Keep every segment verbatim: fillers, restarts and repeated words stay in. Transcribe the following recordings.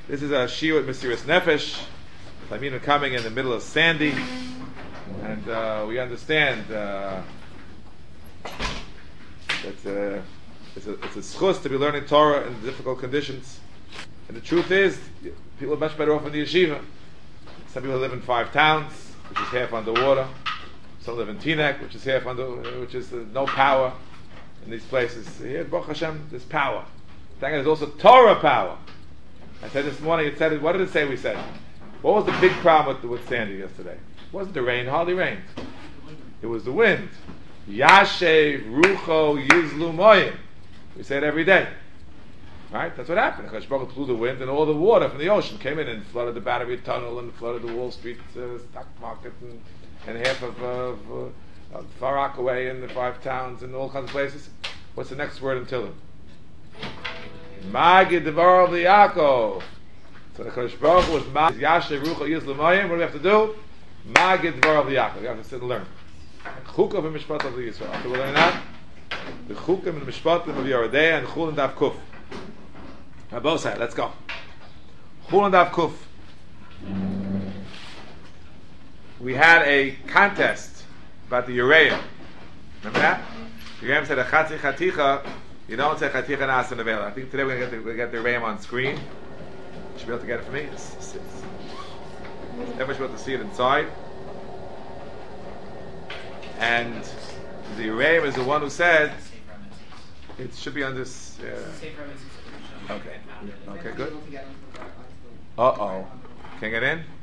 This is a shiur at Mesiras Nefesh. Talmidim coming in the middle of Sandy, and uh, we understand uh, it's a it's a it's a schus to be learning Torah in difficult conditions. And the truth is, people are much better off in the yeshiva. Some people live in five towns, which is half underwater. Some live in Teaneck, which is half under, which is uh, no power in these places. Here, Baruch Hashem, there's power. Thank God, there's also Torah power. I said this morning, it said, what did it say we said? What was the big problem with, with Sandy yesterday? It wasn't the rain, hardly rained. It was the wind. Yashev, Rucho, Yizlu, Moyim. We say it every day. Right? That's what happened. Akash Baruch Hu blew the wind, and all the water from the ocean came in and flooded the Battery Tunnel and flooded the Wall Street uh, stock market and, and half of, uh, of, uh, of Far Rockaway and the five towns and all kinds of places. What's the next word in Tehillim? Magid Devar Yaakov. So the Akash Baruch Hu was Magid Yashe Rucha Yizlu Mayim. What do we have to do? Magid Devar Yaakov. You have to sit and learn. Chukav and Mishpatim of Yisrael. After we learn that, the Chukav and Mishpatim of Yeridea and Chul and Daf Kuf. Both sides. Let's go. Chul and Daf Kuf. We had a contest about the Ureim. Remember that? The Ureim said a Chatzi Chaticha. You don't say Chaticha Nasa Nevela. I think today we're going to get the, we're get the Ureim on screen. You should be able to get it for me. It's, it's, it's, everyone should be able to see it inside. And the Ureim is the one who said it should be on this. Uh, okay. Okay, good. Uh oh. Can't get in?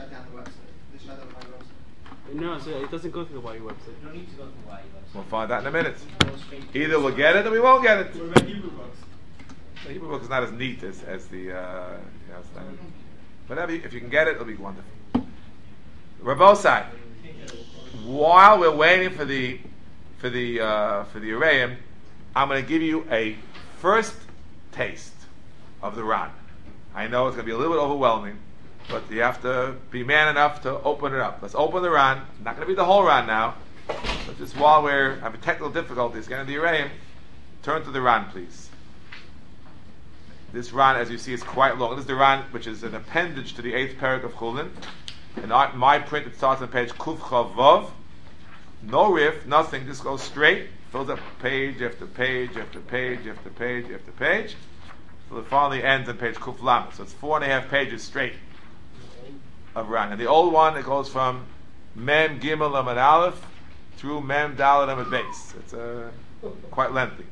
No, so it doesn't go through the Y U website. No need to go to the Y U website. We'll find out in a minute. Either we'll get it or we won't get it. What about Hebrew books? The Hebrew book is not as neat as, as the. Uh, you know, it's not, whatever. You, if you can get it, it'll be wonderful. Rabosai. While we're waiting for the for the uh, for the Ureim, I'm going to give you a first taste of the Ran. I know it's going to be a little bit overwhelming, but you have to be man enough to open it up. Let's open the Ran. Not going to be the whole Ran now, but just while we're having technical difficulties getting the Ureim, turn to the Ran, please. This Ran, as you see, is quite long. This is the Ran, which is an appendage to the eighth parak of Chulin. In my print, it starts on page Kuf Chavav. No riff, nothing. Just goes straight. Fills up page after page after page after page after page. So it finally ends on page Kuf Lam. So it's four and a half pages straight of Ran. And the old one, it goes from Mem Gimel Amud Aleph through Mem Dalet Amud Beis. It's uh, quite lengthy.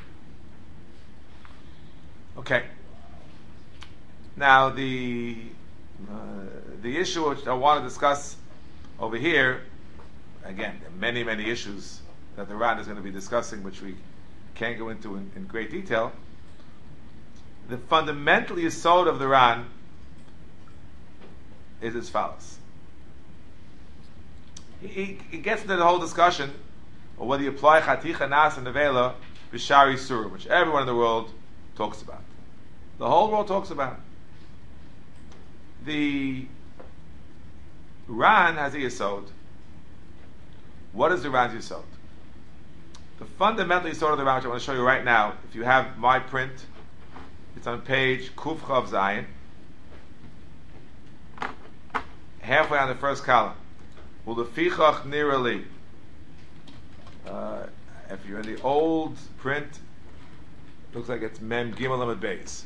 Okay. Now the uh, the issue which I want to discuss over here, again, there are many many issues that the Ran is going to be discussing, which we can't go into in, in great detail. The fundamental yesod of the Ran is as follows. He, he, he gets into the whole discussion of whether you apply Chaticha Nas and Nevela B'Shari Surah, which everyone in the world talks about. The whole world talks about it. The Ran has a yesod. What is the Ran's yesod? The fundamental yesod of the Ran, which I want to show you right now, if you have my print, it's on page Kuf Chav Zayin, halfway on the first column. Ulefichach nirali. Uh, if you're in the old print, looks like it's Mem Gimel Amud Beis.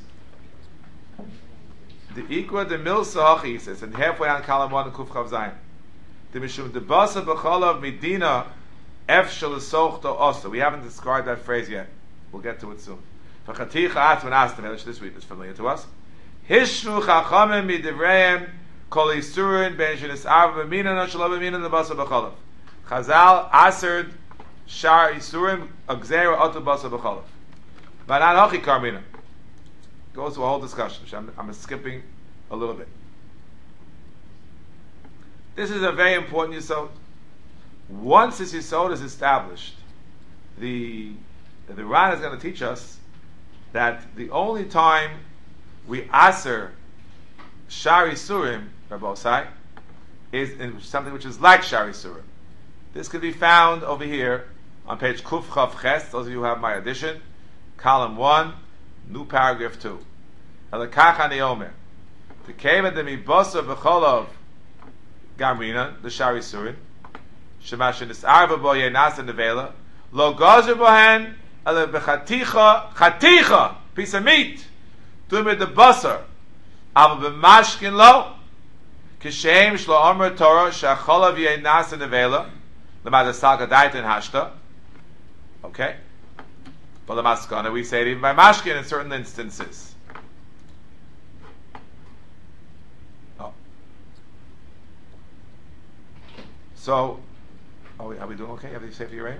The Ikra de Milsa Achi says, and halfway on column one, Kuf Chav Zayin. The Mishum de Basa B'Chalav Medina Ef Shel Sochto Osa. We haven't described that phrase yet. We'll get to it soon. For Chaticha Atzman Astam, which this week is familiar to us. Hishru Chachamim Midivreim Kol Yisurin Ben Shenis Av B'Mina No Shalom B'Mina the Basa B'Chalav. Chazal Aserd Shar Yisurim Agzera Otu Basa B'Chalav. Vanan Hochi Karmina. Goes to a whole discussion, which I'm, I'm skipping a little bit. This is a very important yesod. Once this yesod is established, the the Ran is going to teach us that the only time we aser Shari Surim, Rabbosai, is in something which is like Shari Surim. This could be found over here on page Kuf Chav Ches. Those of you who have my edition, column one, new paragraph two. Elakach ani omer. The came and the mibasa b'cholov gamrina the shari surin shemashin is arva bo yenasa nevela lo gazer bohen ele bechaticha chaticha piece of meat do me the basar aber b'mashkin lo kishem shlo amr Torah shacholav yenasa nevela lemad saga daiten hashta. Okay, but the maskana we say it even by mashkin in certain instances. So, are we, are we doing okay? You have the safety rate?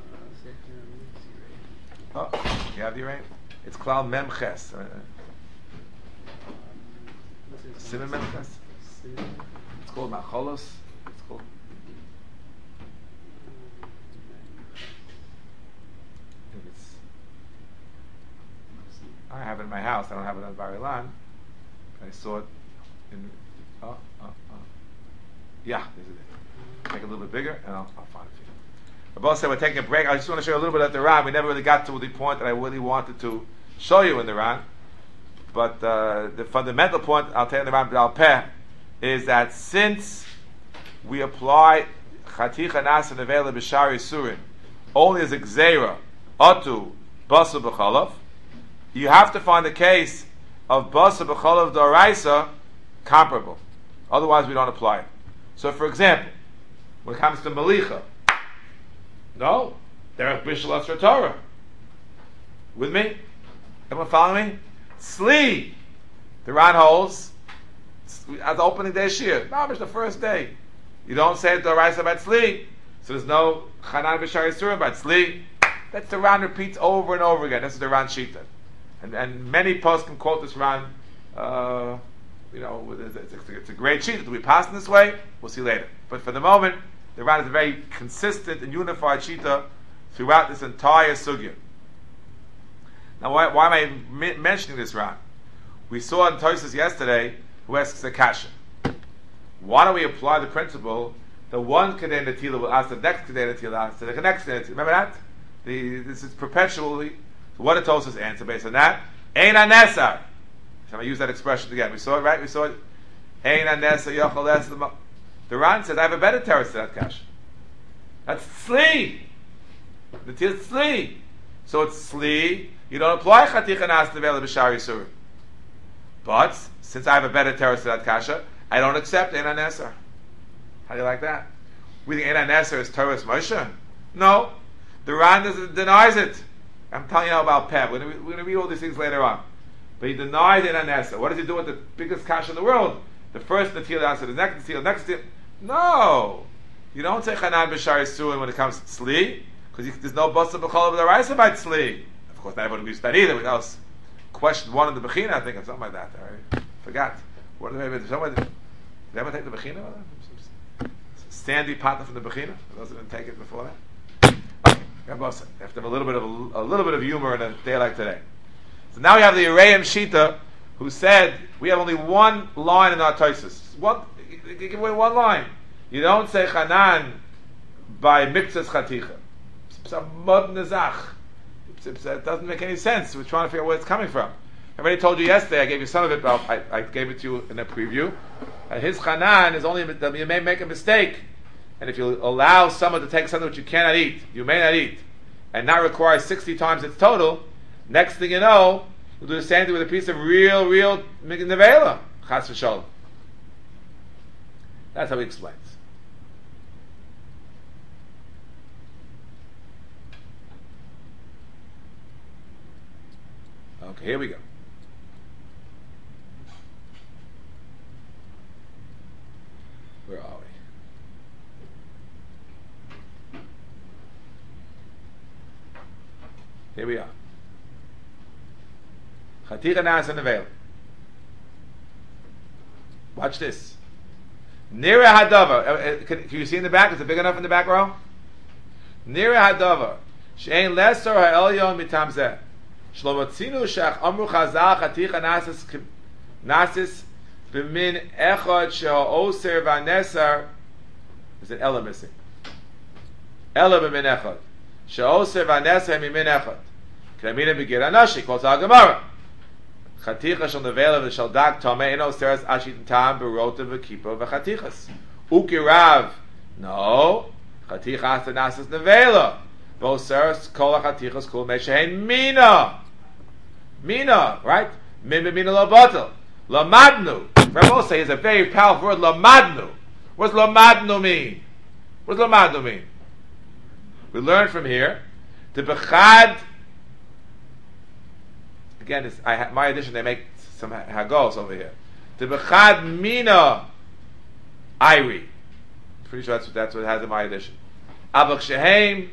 Oh, you have the rate? It's Klal Mem Ches. Simon Mem Ches? It's called Macholos. It's called. It's, I have it in my house. I don't have it on Bar Ilan. I saw it in. Oh, oh, oh. Yeah, this is it. Make it a little bit bigger, and I'll, I'll find it for you. Abba said we're taking a break. I just want to show you a little bit of the Ran. We never really got to the point that I really wanted to show you in the Ran. But uh, the fundamental point, I'll tell you in the Ran B'al Peh, is that since we apply Chaticha Nasa Nevela B'Shari Surin only as a Gzeira, Otu, Basa B'Chalav, you have to find a case of Basa B'Chalav D'Oraisa comparable. Otherwise, we don't apply it. So, for example, when it comes to Malicha, no, they're Bishul Asra Torah. With me? Everyone following me? Sli, the Ran holds, at the opening day Shir, no, it's the first day. You don't say the Raisa about Sli, so there's no Chanan B'Shari Surah about Sli. That's the Ran repeats over and over again. This is the Ran Shita. And, and many posts can quote this Ran, uh, you know, it's, it's, it's a great sheet. Do we pass in this way? We'll see later. But for the moment, the Ran is a very consistent and unified shita throughout this entire sugya. Now, why, why am I m- mentioning this Ran? We saw in Tosas yesterday who asks the kasha. Why don't we apply the principle that one Kedei Netila will ask the next Kedei Netila ask the next Kedei Netila? Remember that? The, this is perpetually. So what did Tosas answer based on that? Ein anesar. Shall I use that expression again? We saw it, right? We saw it. Ein anesar yochel es. The Ran says, I have a better terrace to that kasha. That's Sli. The tir Sli. So it's Sli. You don't apply Chaticha Nas Nevela B'Shari Surah. But, since I have a better terrace to that kasha, I don't accept Ein HaNeser. How do you like that? We think Ein HaNeser is Torah's Moshe? No. The Ran doesn't, denies it. I'm telling you now about Peh. We're going to read all these things later on. But he denies Ein HaNeser. What does he do with the biggest kasha in the world? The first Natil answer, the next Natil, the next Natil. No, you don't say Chanan B'Shari Surin when it comes to Sli, because there's no Basa B'Chol of the Raisa by Sli. Of course, not everyone agrees with that either. We else questioned one in the Bechina, I think, or something like that. I forgot. What did they someone did they ever take the Bechina? Sandy partner from the Bechina. Those who didn't take it before that. Okay, you have to have a little bit of a, a little bit of humor in a day like today. So now we have the Yereim Shita, who said we have only one line in our Tosas. One. You give away one line. You don't say Chanan by Mikzas Chaticha. It's a modern Nezach. It doesn't make any sense. We're trying to figure out where it's coming from. I already told you yesterday, I gave you some of it, but I, I gave it to you in a preview. Uh, his Chanan is only, you may make a mistake, and if you allow someone to take something which you cannot eat, you may not eat, and not require sixty times its total, next thing you know, you'll do the same thing with a piece of real, real Nevela. Chas v'sholem. That's how he explains. Okay, here we go. Where are we? Here we are. Chaticha Nas and Nevel. Watch this. Nira Hadavar. Can, can you see in the back? Is it big enough in the back row? Nira Hadavar. She'ein lesser ha'elyon mitam zeh. Shlomo tzinu shach amru chazal chaticha nasis nasis b'min echad she'oser v'anesar. There's an ella missing. Ella b'min echad. She'oser v'anesar mimin echad. K'lamina b'gir anashi. Quotes our Gemara. Chaticha shel nevela v'shel dag tameh eno seres ashit tam berota v'kipo v'chatichas. Ukirav, no. Chaticha atanasas nevela. Bo seres kol chatichas kul meshein mina. Mina, right? Min b'mina lo batel. Lamadnu. Rabbi say is a very powerful word. Lamadnu. What does lamadnu mean? What does lamadnu mean? We learn from here. The bechad. Again, it's, I, my edition, they make some hagos over here. The bechad mina iri. Pretty sure that's what, that's what it has in my edition. Abach shehem.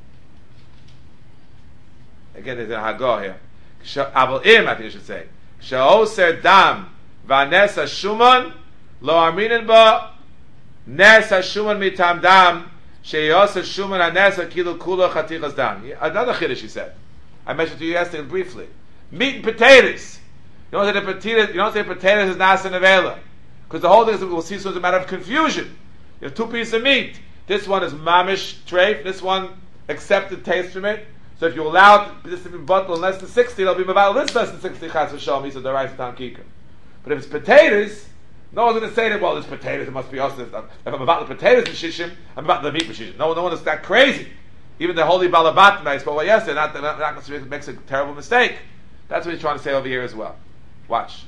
Again, there's a hagor here. Abel im, I think you should say. She'oser dam v'anes hashuman lo arminin ba nes hashuman mitam dam she'yoser shuman anes akilu kula chatichas dam. Another chiddush he said. I mentioned to you yesterday briefly. Meat and potatoes. You don't say the potatoes. You don't say potatoes is nasa nevela, because the whole thing is we'll see. So it's a matter of confusion. You have two pieces of meat. This one is mamish treif. This one accepted taste from it. So if you allow this to be bottled in less than sixty, it'll be about less than sixty chas v'shom. So the rice tam kika. But if it's potatoes, no one's going to say that. Well, it's potatoes. It must be us. If I'm about the potatoes b'shishim, I'm about the meat b'shishim. No, no one is that crazy. Even the holy balabat I spoke about yesterday. Not not, not necessarily makes a terrible mistake. That's what he's trying to say over here as well. Watch.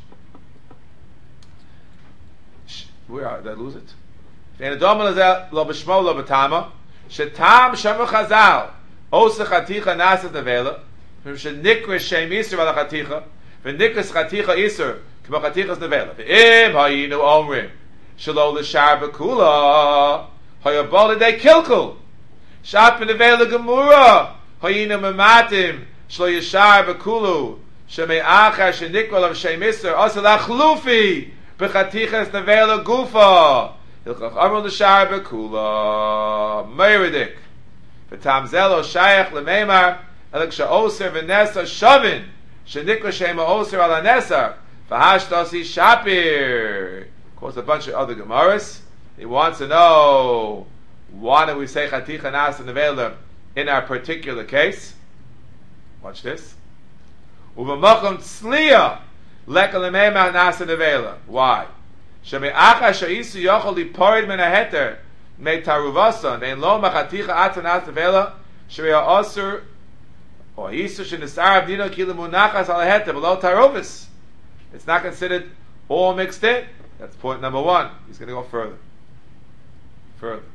Where are, did I lose it? Lo b'shmo lo b'tama shetam shemu chazal osa chaticha nasas nevela from shenikra shem iser vala chaticha v'nikras chaticha iser k'mo chatichas nevela v'im hayinu omrim shelo l'shar b'kula hayabol l'dei kilkul shap nevela gemura hayinu mematim shelo yishar b'kulu shemei achar shenikra of shem iser osa lachlufi b'chatichas nevela gufa hilchach amr l'shar b'kula meiridik v'tam zelo shayach l'meimar elik she'oser v'nesa shavin shenikra shema oser ala nesa v'hashtasi shapir. Of course, a bunch of other gemaras. He wants to know why do we say chaticha nasa nevela in our particular case. Watch this. Uv'machom tzliya leka l'meimar nasa nevela. Why? Sheme'acha she'isu yochol liporid min haheter me taruvasa ve'en lo machaticha atzan nasa nevela she're'a osur or isu she'nisar avdino ki l'munachas al haheter below taruvis. It's not considered all mixed in. That's point number one. He's going to go further. Further.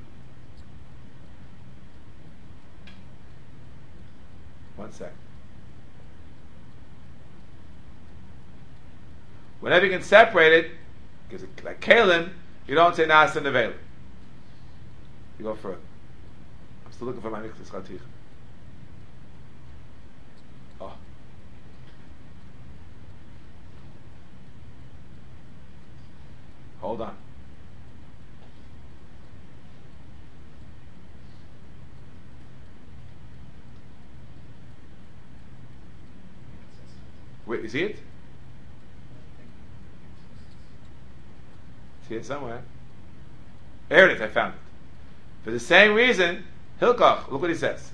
One sec. Whenever you can separate it, because like kalim, you don't say nasa nevela. You go further. I'm still looking for my mixed chaticha. Oh. Hold on. Wait, you see it? See it somewhere. There it is, I found it. For the same reason, Hilkach, look what he says.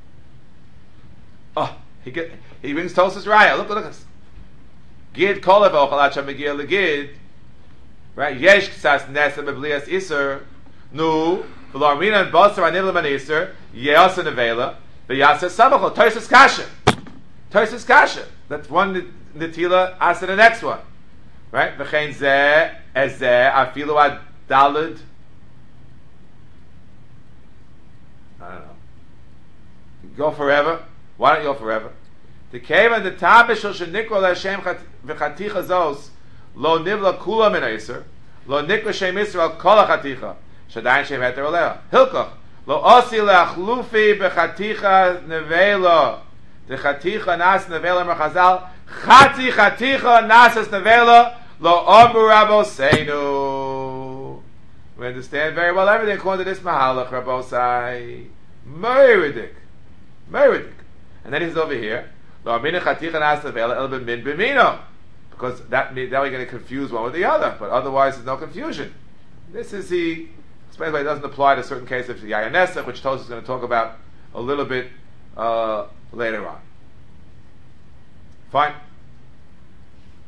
Oh, he get, he brings Tosas Raya. Look, look at this. Gid kolev ochalat shamegir legid. Right? Yesh ksas nesa beblias iser. Nu, v'larmina and basar anivlam an iser. Yeasa nevela. V'yasa samachol. Tosas kasha. Tosas kasha. That's one netila asa the next one. Right? V'chein zeh, ezeh, afilu ad dalid. I don't know. Go forever. Why don't you go forever? The cave and the tabishul shenikol Hashem v'chaticha zos lo nivla kula min ha'isr lo nikla shem Yisrael kol ha'chaticha shadayin shem heter olea hilkach lo osi le'achlufi b'chaticha nevela the chaticha nas nevela merchazal chati chaticha nasas nevela lo omu raboseinu. We understand very well everything according to this mahalach rabosai meridik meridik. And then he's over here lo amina chaticha nas nevela el b'min b'mino, because that means that we're going to confuse one with the other, but otherwise there's no confusion. This is he explains why it doesn't apply to certain cases of Yayanesach, which Tosfos is going to talk about a little bit uh, later on. Fine.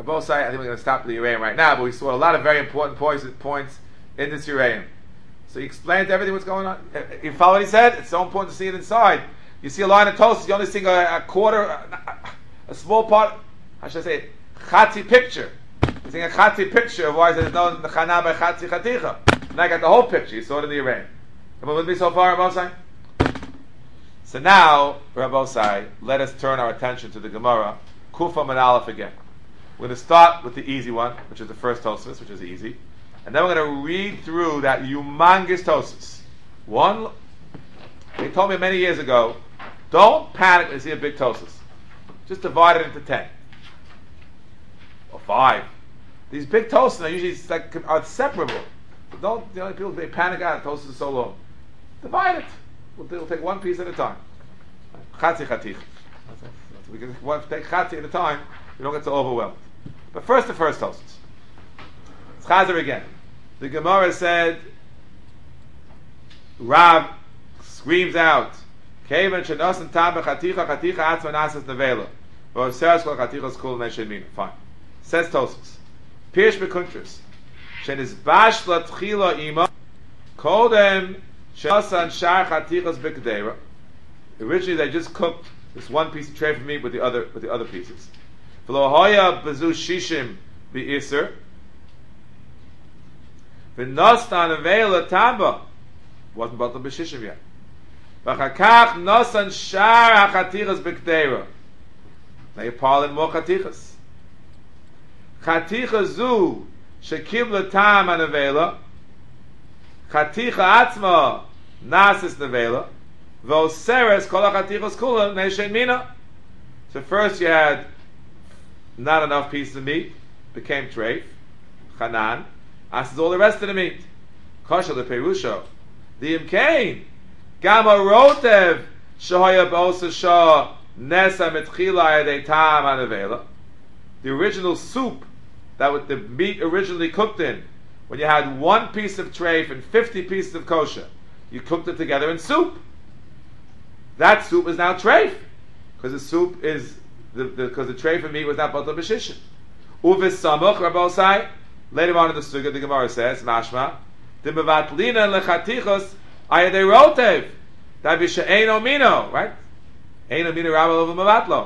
both sides, I think we're going to stop the Uraim right now, but we saw a lot of very important points, points in this Uraim. So he explained everything what's going on. You follow what he said? It's so important to see it inside. You see a line of toast, you only see a, a quarter, a, a small part, how should I say it? Chatzi picture. You're seeing a chatzi picture of why there's no Chana by Chatzi Chaticha. And I got the whole picture. You saw it in the Uraim. Come with me so far, Rabosai? So now, Rabosai, let us turn our attention to the Gemara, Kufa and Aleph again. We're going to start with the easy one, which is the first Tosfos, which is easy. And then we're going to read through that humongous Tosfos. One, they told me many years ago, don't panic when you see a big Tosfos. Just divide it into ten. Or five. These big Tosfos are usually like, are separable. But don't, you know, people, they panic out, Tosfos is so long. Divide it. We'll, we'll take one piece at a time. Chatzi chatich. We can one, take chatzi at a time, we don't get so overwhelmed. But first the first Tosfos. It's Chazer again. The Gemara said, Rav screams out, Kevan shenosan tam b'chaticha chaticha atzma nasas nevela. V'oseres kol chatichas kul neshen mina. Fine. Says Tosfos. Pirish b'kuntris. Shenis la tchila ima. Kodem shenosan shar chatichas b'kedera. Originally they just cooked this one piece of tray for meat with the other with the other pieces. V'lo hoya bezu shishim b'iser. V'nostan nevela tamba. Wasn't about the b'shishim yet. V'chakach nosan shar hachatichas b'kedera. Now you parle in more chatichas. Chaticha zu shekibla tam anavela. Chaticha atzma nasis nevela. V'oseres kol hachatichas kula neshen mina. So first you had not enough pieces of meat, became treif, chanan. As is all the rest of the meat. Kosher the perusho. The imkain. Gama rotev shoya b'osa shah nesa mitchila yedei tam anavela. The original soup that with the meat originally cooked in, when you had one piece of treif and fifty pieces of kosher, you cooked it together in soup. That soup is now treif, because the soup is the because the, the treif of meat was not batal b'shishim. Uvis samuch Rabosai. Later on in the sugya, the Gemara says, Mashma, the mevatlina lechatichos ayadei rotev. That be she'eino mino, right? Eino mino rabal over mevatlo.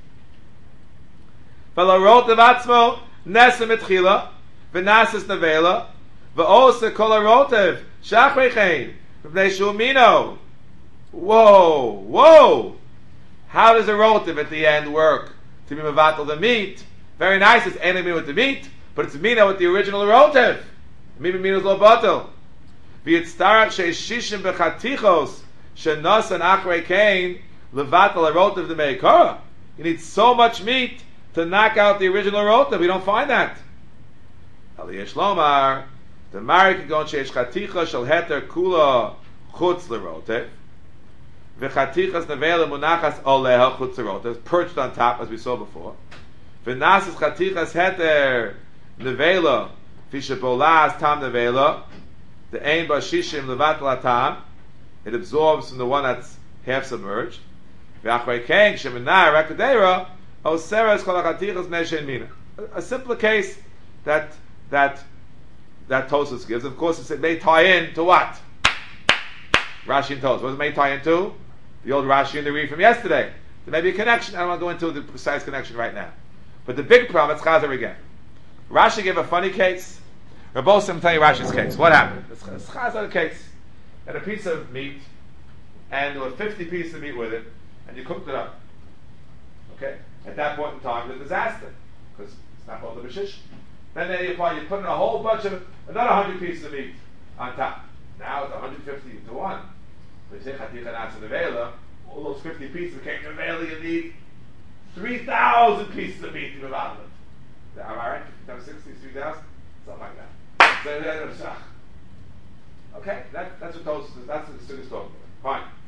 V'lo rotev atzmo nesa mitchila v'nasis nevela v'osa kol harotev shachrechein v'bnei shu mino. Whoa, whoa! How does a rotev at the end work to be mevatl the meat? Very nice, it's eino mino with the meat. But it's mina with the original rotev. Mina mina is lo batel. V'yitztarach she'eshishim b'chatichos she'nosan achrei kain levatel harotev the meikara. You need so much meat to knock out the original rotev. We don't find that. Aliyesh lomar the mari kagon she'esh chaticha shel heter kula chutz lerotev v'chatichas nevela munachas oleha chutz lerotev, perched on top as we saw before. V'nasis chatichas heter nevela fishabolas tam nevela the ein bashishim levatla tam, it absorbs from the one that's half submerged. V'achrei kain sheminah rakadera oseres kol hachatichas neshen mina. A simpler case that that that Tosfos gives. Of course, it may tie in to what Rashi and Tosfos. What does it may tie into? The old Rashi and the read from yesterday. There may be a connection. I don't want to go into the precise connection right now. But the big problem, it's Chazer again. Rashi gave a funny case. Rabbosim, I'm telling you Rashi's case. What happened? It's Chazer case. And a piece of meat, and there were fifty pieces of meat with it, and you cooked it up. Okay? At that point in time, it's a disaster, because it's not called the Bashish. Then there you apply, you put in a whole bunch of, another one hundred pieces of meat on top. Now it's one hundred fifty to one. But you say Chaticha Nasa Nevela, all those fifty pieces became Nevela, you need three thousand pieces of meat to be out of it. Am I right? fifty times sixty, three thousand? Something like that. Okay, that, that's what those, that's what the students talking about. Fine.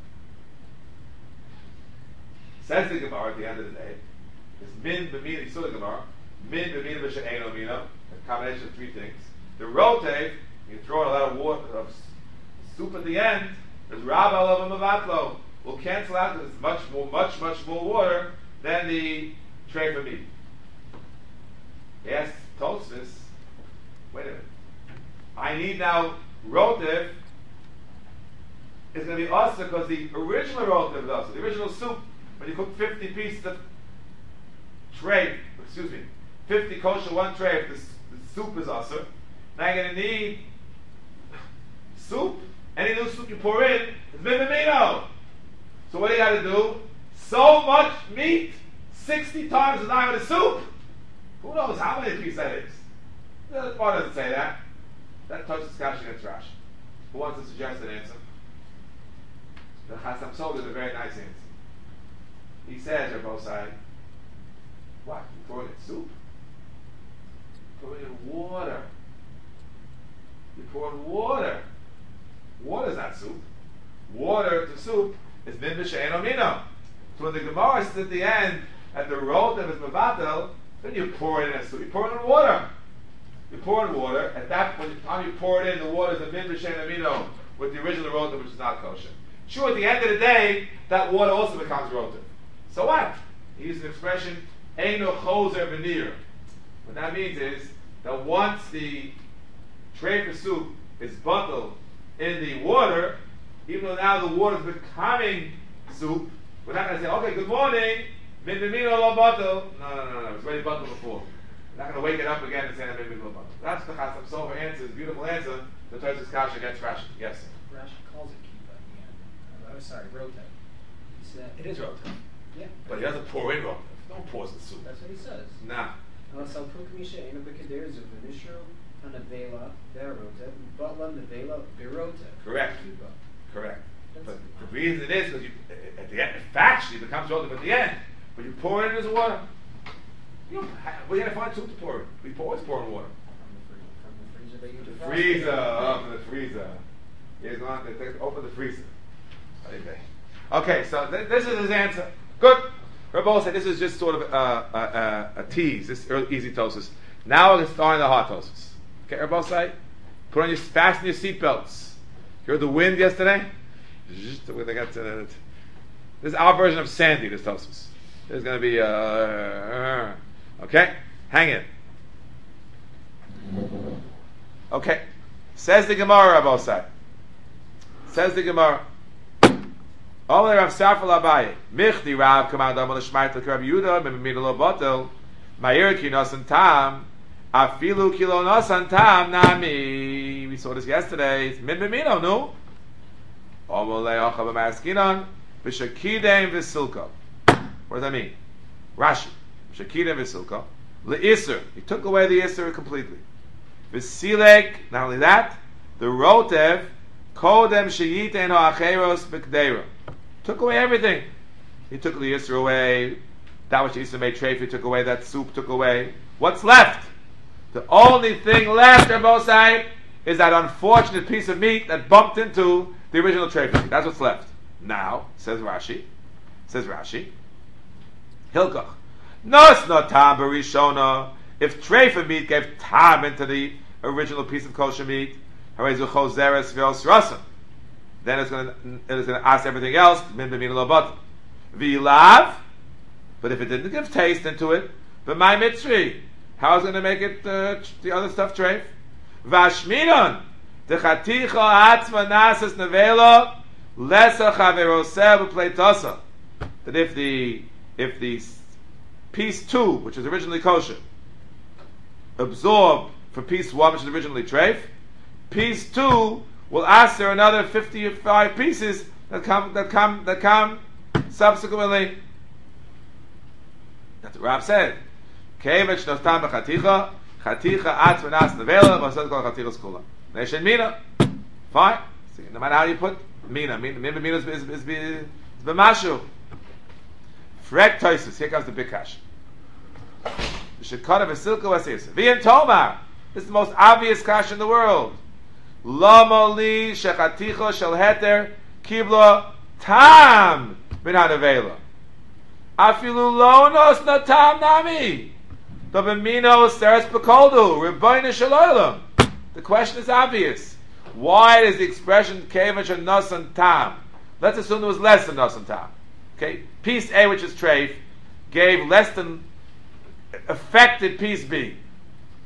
Says the Gemara at the end of the day, it's min b'mina, you saw the Gemara, min b'mina b'she'eno mino, a combination of three things. The rotev, you throw in a lot of water, of soup at the end, there's rabba of a mavatlo, will cancel out, because it's much more, much, much more water than the tray for meat. Yes, Tosfos. Wait a minute. I need now rotiv. It's going to be also because the original rotiv is also the original soup. When you cook fifty pieces of tray, excuse me, fifty kosher one tray, if the, the soup is also, now you're going to need soup. Any new soup you pour in is mimimino. So what do you got to do? So much meat, sixty times the size of the soup. Who knows how many pieces that is? The Gemara doesn't say that. That touches Kashi against Rashi. Who wants to suggest an answer? The Chasam Sofer is a very nice answer. He says, on both sides, what? You pour it in soup? You pour it in water. You pour in water. Water is not soup. Water to soup is min b'she'en omino. So when the Gemara says at the end, at the rotiv is mevatel, then you pour it in a soup. You pour it in water. You pour in water. At that point, the time you pour it in, the water is a min b'she'en omino with the original rotiv, which is not kosher. Sure, at the end of the day, that water also becomes rotiv. So what? He used an expression, eino choser v'nir. What that means is that once the tray for soup is bottled in the water, even though now the water is becoming soup, we're not going to say, okay, good morning, min b'mino lo bottle. No, no, no, no, it's already bottled before. We're not going to wake it up again and say, min b'mino lo bottle. That's the Chasam Sofer answer, beautiful answer, the Tosfos Kasha against Rashi. Yes, sir. Rashi calls it kippah in the end. I'm sorry, rotev. He said It is rotev. Yeah. But he doesn't pour in rotev. No one pours in soup. That's what he says. Nah. Unless I'll cook misha eno b'keder zuvinishro hanavela verotev batla nevela verotev. Correct. Kippah. Correct. That's But it. the reason it is because you, at the end, it factually becomes rotev at the end. But you pour it in as water. You don't have, we're going to find soup to pour in. We pour, always pour in water. From the freezer that you The defrost. freezer, up in the freezer. He's going to take, open the freezer. Okay, okay so th- this is his answer. Good. Rabbi said this is just sort of uh, a, a, a tease. This is early, easy tosis. Now we're starting the hard tosis. Okay, Rabbi say, put on your fasten your seatbelts. You heard the wind yesterday? They got to, this is our version of Sandy. This tosis. There's going to be uh, okay. Hang in. Okay. Says the Gemara, Rabbi say. Says the Gemara. Only Rav Safra Abaye. Michdi Rav command Amal Shmait Rabbi Yehuda Memimid Lo Batel Ma'ir Ki Nosan Tam Afilu Kilo Nosan Tam Nami. We saw this yesterday. It's Min B'mino, no? Omol Le'ocha B'Maskinon B'Shakidem V'Silko. What does that mean? Rashi. B'Shakidem V'Silko. Le'Isser. He took away the Isser completely. V'Silek. Not only that, the Rotev Kodem Sheyiten Ha'acheros B'Kdeira. Took away everything. He took the Yisra away. That which Yisra made treif, he took away. That soup took away. What's left? The only thing left, Rabosai, is that unfortunate piece of meat that bumped into the original treif. That's what's left. Now, says Rashi, says Rashi, Hilkach, Nos no tam barishona. If treif meat gave tam into the original piece of kosher meat, Harezu chozeres ve'os rasam. Then it's going to it's going to ask everything else. Min b'min lo batel. V'yilav. But if it didn't give taste into it, but my mitzri, how is it going to make it uh, the other stuff treif? V'ashminon dechaticha atzma nasas nevela lesa chaveroseh b'pleitasa. That if the if the piece two, which is originally kosher, absorbed for piece one, which is originally treif, piece two will ask there another fifty-five pieces that come that come that come subsequently. That's what Rav said. Kevich nostam b'chaticha, chaticha atz v'nas nevela, v'asad kol chatichas kula. Neshen mina. Fine. See, no matter how you put mina, mina, mina, mina is is is, is b'mashu. Frek toisus. Here comes the big kash. Shekara v'silka v'asiyas. V'yin tomar. This is the most obvious kash in the world. Lama li shechaticha shel heter kibla tam min hanavela. Afilu lo nos natam nami. Dobemino seres bekoldu ribono shel olam. The question is obvious. Why is the expression kevach and nasan tam? Let's assume there was less than nasan tam. Okay, piece A, which is treif, gave less than affected piece B.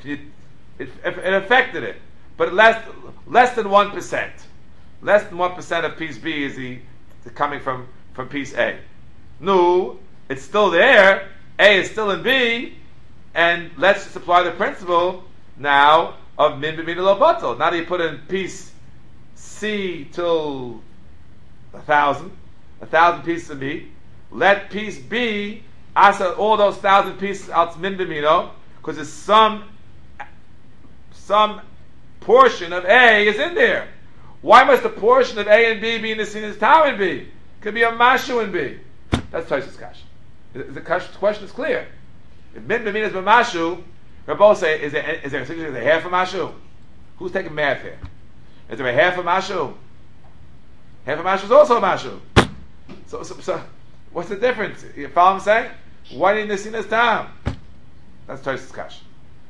It, it, it affected it, but less less than one percent. Less than one percent of piece B is the, the coming from from piece A. No, it's still there. A is still in B, and let's just apply the principle now of min b'min lo batal. Now that you put in piece C till a thousand, a thousand pieces of B. Let piece B asa all those thousand pieces out min b'mino, because there's some some portion of A is in there. Why must the portion of A and B be in the sinus tau in B? Could be a mashu in B. That's Tosfos Kash. The question is clear. If min b'min is b'mashu, Rabbi say, is there is there, is there half a mashu? Who's taking math here? Is there a half a mashu? Half a mashu is also a mashu. So, so, so what's the difference? You follow what I'm saying? Why didn't they see this time? That's Tosfos Kash.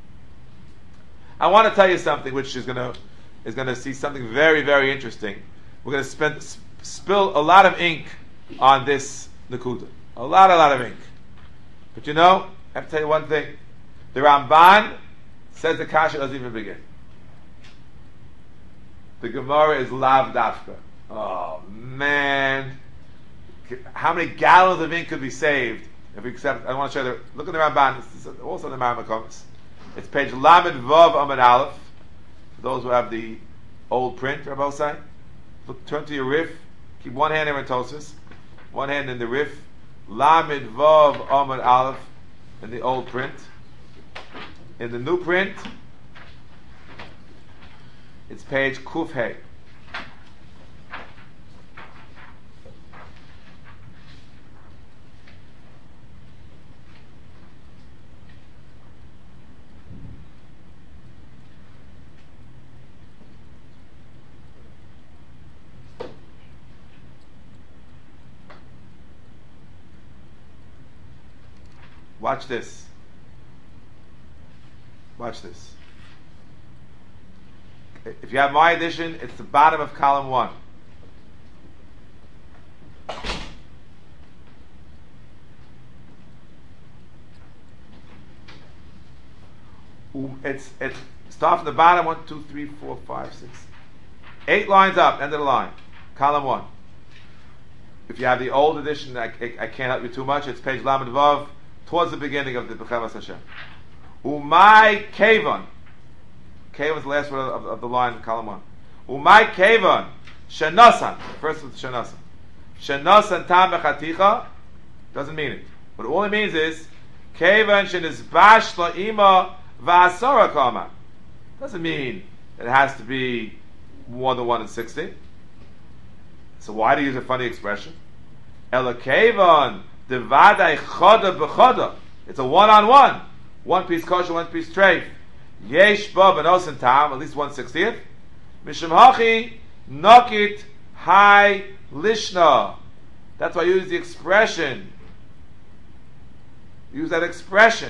I want to tell you something which is going to is going to see something very, very interesting. We're going to spend sp- spill a lot of ink on this Nakuda. A lot, a lot of ink. But you know, I have to tell you one thing. The Ramban says the Kasha doesn't even begin. The Gemara is Lav Dafka. Oh, man. How many gallons of ink could be saved if we accept? I want to show you. The, look at the Ramban. This is also in the Maramakomis. It's page Lamed Vav Amud Aleph. For those who have the old print, Rabbi say, look, turn to your Rif. Keep one hand in Tosfos, one hand in the Rif. Lamed Vav Amud Aleph in the old print. In the new print, it's page Kuf Hey. Watch this. Watch this. If you have my edition, it's the bottom of column one. It's it's start from the bottom. One, two, three, four, five, six, eight lines up. End of the line. Column one. If you have the old edition, I, I, I can't help you too much. It's page Lamed Vav, towards the beginning of the B'chavas Hashem. Umay Kevon. Kevon is the last word of, of the line in column one. Umay Kevon. Shenosan. First with Shenosan. Shenosan tam bechaticha. Doesn't mean it. But all it means is Kevon shenizbash la'ima va'asara kama. Doesn't mean it has to be more than one and sixty. So why do you use a funny expression? Ela Kevon devadai choda b'choda. It's a one-on-one. One piece kosher, one piece treif. Yesh ba b'nosen tam, at least one sixtieth. Mishum hachi nokit hai lishna. That's why I use the expression. Use that expression.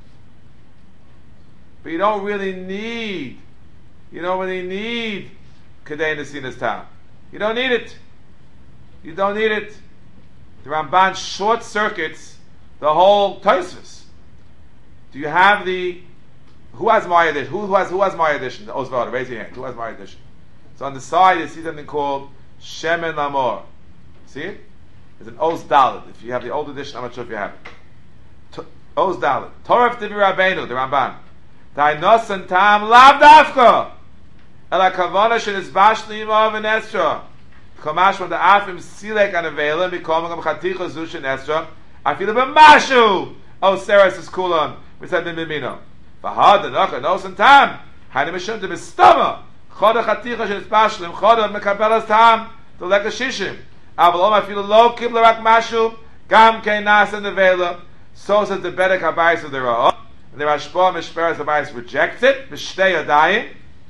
But you don't really need, you don't really need Kedei Nesinas Tam. You don't need it. You don't need it. The Ramban short circuits the whole Tosfos. Do you have the who has my edition? Who, who has who has my edition? The Osvada, raise your hand. Who has my edition? So on the side you see something called Shemen Lamor. See it? It's an Oz Dalet. If you have the old edition, I'm not sure if you have it. Oz Dalet. Torah Tivi Rabbeinu, the Ramban. Dainos and Tam Lav Dafka. Ela Kavana Shenizbash Lima V'Nestra. Kamash from the Afim Silek and Avela, becoming a Chaticha Zush and Estra. I feel a Mashu. Oh, Sarah is Kulan. We said Mimino. Fahad the Nocha Nos and Tam. Hanim Mishum to Bistama. Choda Chaticha Shenizbash Lim. Choda Mekabelas Tam. The Leka Shishim. Avalom I feel low Kibla Rak Mashu. Gam Ke Nas and Avela. So says the Bedek Habayis of the Ra'ah. And the Rashba Mishperes Habayis rejects it. Mishtei Adayim.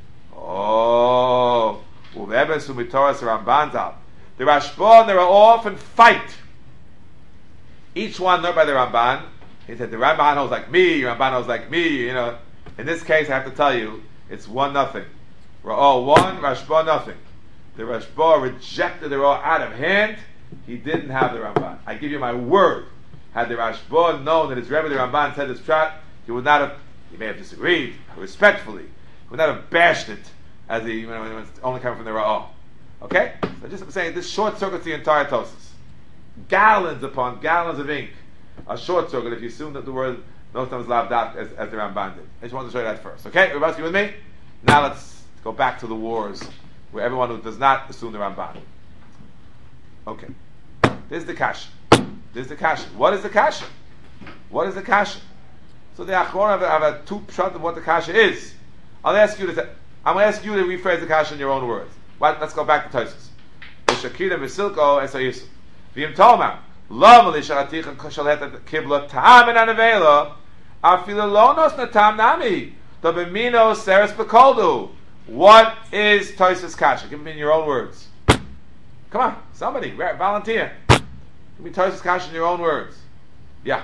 Oh. The Rashba and the Ra'ah often fight. Each one known by the Ramban. He said the Ramban holds like me, Ramban holds like me. You know, in this case, I have to tell you, it's one nothing. Ra'ah one, Rashba nothing. The Rashba rejected the Ra'ah out of hand. He didn't have the Ramban. I give you my word. Had the Rashba known that his Rebbe the Ramban said this pshat, he would not have He may have disagreed respectfully. He would not have bashed it as he, you know, when it's only coming from the Ra'ah. Okay? So just I'm saying, this short circuits the entire Tosfos. Gallons upon gallons of ink are short circuit if you assume that the word no times lavdat as, as the Ramban did. I just wanted to show you that first. Okay? Everybody with me? Now let's go back to the wars where everyone who does not assume the Ramban. Okay. This is the kasha. This is the kasha. What is the kasha? What is the kasha? So the Achronim have, have a two pshat of what the kasha is. I'll ask you to. I'm going to ask you to rephrase the kasha in your own words. Well, let's go back to Tosfos. Shakira v'silko esayis. V'im tolma lo malisharatichan koshalhet kibla tam and anavela afilu lo nos natam nami to b'mino seres bekoldu. What is Tosfos kasha? Give me in your own words. Come on, somebody volunteer. Give me Tosfos kasha in your own words. Yeah.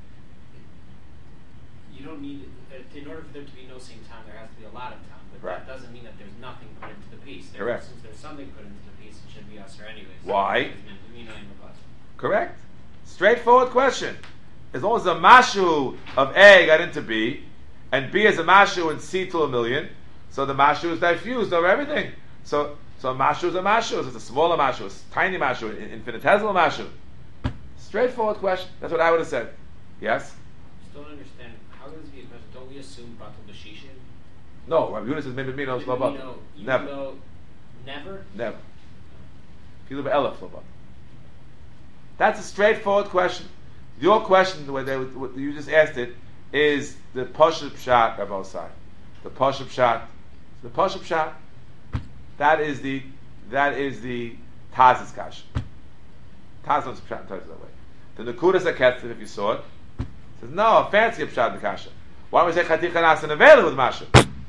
You don't need it. In order for there to be no same time, there has to be a lot of time. But Right. that doesn't mean that there's nothing put into the piece. There, Correct. Since there's something put into the piece, it should be usher anyways. Why? You know, in the class. Correct. Straightforward question. As long as the mashu of A got into B, and B is a mashu in C to a million, so the mashu is diffused over everything. So, so a mashu is a mashu. It's a smaller mashu, it's a tiny mashu, an infinitesimal mashu. Straightforward question. That's what I would have said. Yes? Just don't understand. How does it be a question? Don't we assume batal b'shishin? No. Rabbi Yehuda says maybe me no slow You know, even Never. though- Never? Never. If you live elef slow button. That's a straightforward question. Your question, the way they, what you just asked it, is the Pashup Pshat, Rabbi Osai. The Pashup Pshat. The Pashup Pshat. That is the that is the Taz's Kash. Taz knows Pshat and Taz that way. The Nekudas HaKetziv, if you saw it, says no, a fancy Pshat in the Kasha. Why don't we say Chaticha Nas and Avela with Masha?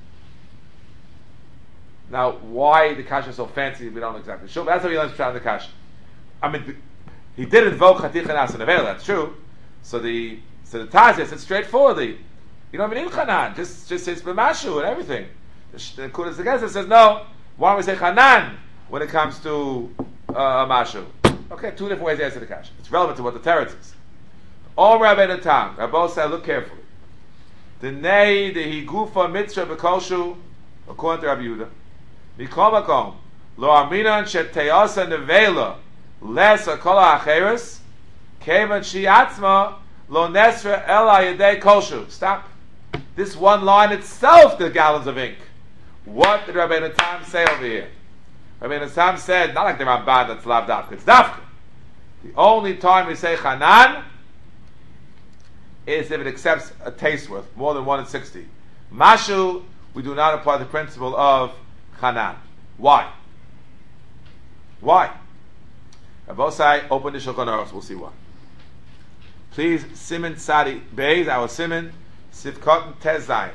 Now, why the Kasha is so fancy, we don't know exactly. Sure, but that's how he learns Pshat in the Kasha. I mean, the, he did invoke Chaticha Nas and Avela, that's true. So the so the Taz said straightforwardly, you don't even need Chanan, just just says B'mashu and everything. The Nekudas HaKetziv says no, why don't we say Chanan when it comes to uh, Mashu? Okay, two different ways to answer the Kasha. It's relevant to what the teretz is. Om Rabbeinu Tam, Rabbi said, look carefully. The Nei, the Higufa Mitzvah B'kolshu, according to Rabbi Yehuda, Mikom Makom, Lo Aminan Sheteyasa Nevela, Les Akola Acheres, Kevan Shiatzma, Lo Nesra Ela Yedei Kolshu. Stop. This one line itself, the gallons of ink. What did Rabbeinu Tam say over here? Rabbeinu Tam said, not like the Ramban that's lav dafka, it's dafka. The only time we say chanan is if it accepts a taste worth, more than one in sixty. Mashu, we do not apply the principle of chanan. Why? Why? Rabosai, open the Shulchan Aruch, we'll see why. Please, Siman Sadi Beis, our Siman, Sivkot Tez Zayin.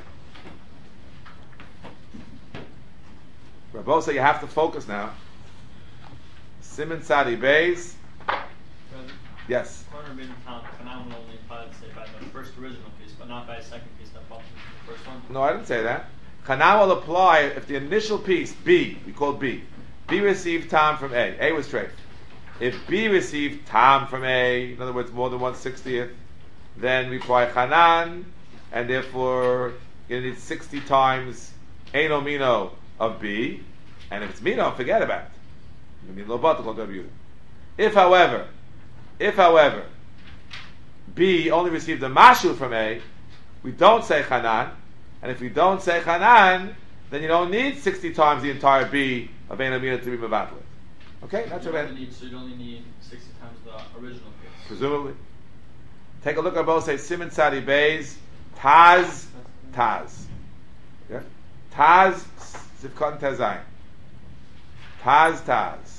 Rabosai, you have to focus now. Siman Sadi Beis. Yes. Corner being phenomenal only applied, say, by the first original piece, but not by a second piece that falls into the first one. No, I didn't say that. Chanan will apply if the initial piece, B, we call B, B received tam from A. A was straight. If B received tam from A, in other words, more than one sixtieth, then we apply Chanan, and therefore you need sixty times Eino Mino of B, and if it's Mino, forget about it. If, however, If, however, B only received a mashu from A, we don't say chanan, and if we don't say chanan, then you don't need sixty times the entire B of Ein Amina to be mevatlet. Okay, that's you what only need, so you only need sixty times the original piece. presumably. Take a look at both. Say Siman Sadi Beis, Taz, Taz. Yeah, Taz, Sivkot Tezayin. Taz, Taz.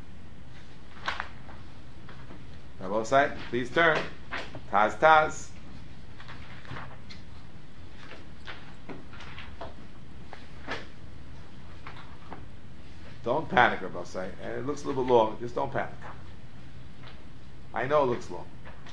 Now both sides, please turn. Taz, Taz. Don't panic, Rabbi say. And it looks a little bit long. Just don't panic. I know it looks long.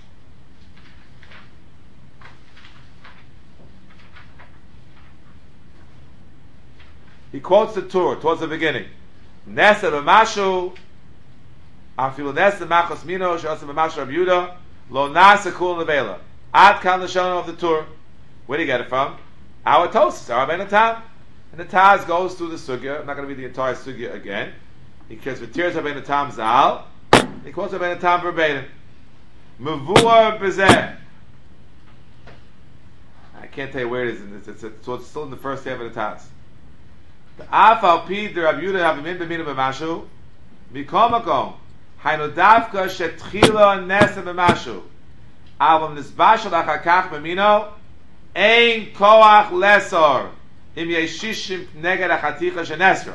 He quotes the Torah towards the beginning. Nesa b'mashu, afilu nesa machos mino, she'asa b'mashu Rabbi Yehuda, lo nasa kul nevela. Ad kan l'shon of the Torah. Where do you get it from? Our Tosis, our Ben Tam. And the Taz goes through the Sugya. I'm not going to read the entire Sugya again. Because V'tirs Ben Tam Zal, he quotes Ben Tam verbatim. Mavur Bezeh. I can't tell you where it is. It's, it's, it's, so it's still in the first half of the Taz. The Afal Pi the Rabbi Yehuda Havimin B'Minu B'Mashu Mikomakom Hainu Davka Shetchila Nesa B'Mashu Avam Nisbashal Achakach B'Mino Ein Koach Lesor Im Yeshishim Neged Achaticha Shenesra.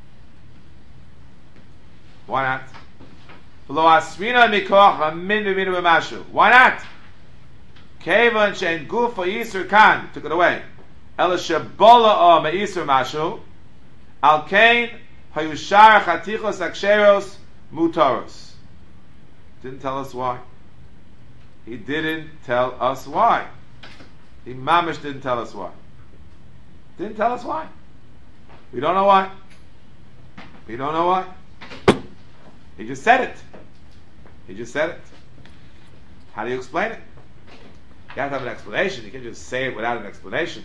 Why not? Lo Asmina Mikoach Hamin B'Minu B'Mashu. Why not? Kevan Shein Gufa Yisur Kan took it away. Ela Shebola O Me'Yisur Mashu Al Kain Hayushar Chatichos Aksheros Mutaros. Didn't tell us why. He didn't tell us why. He mamish didn't tell us why. Didn't tell us why. We don't know why. We don't know why. He just said it. He just said it. How do you explain it? You have to have an explanation. You can't just say it without an explanation.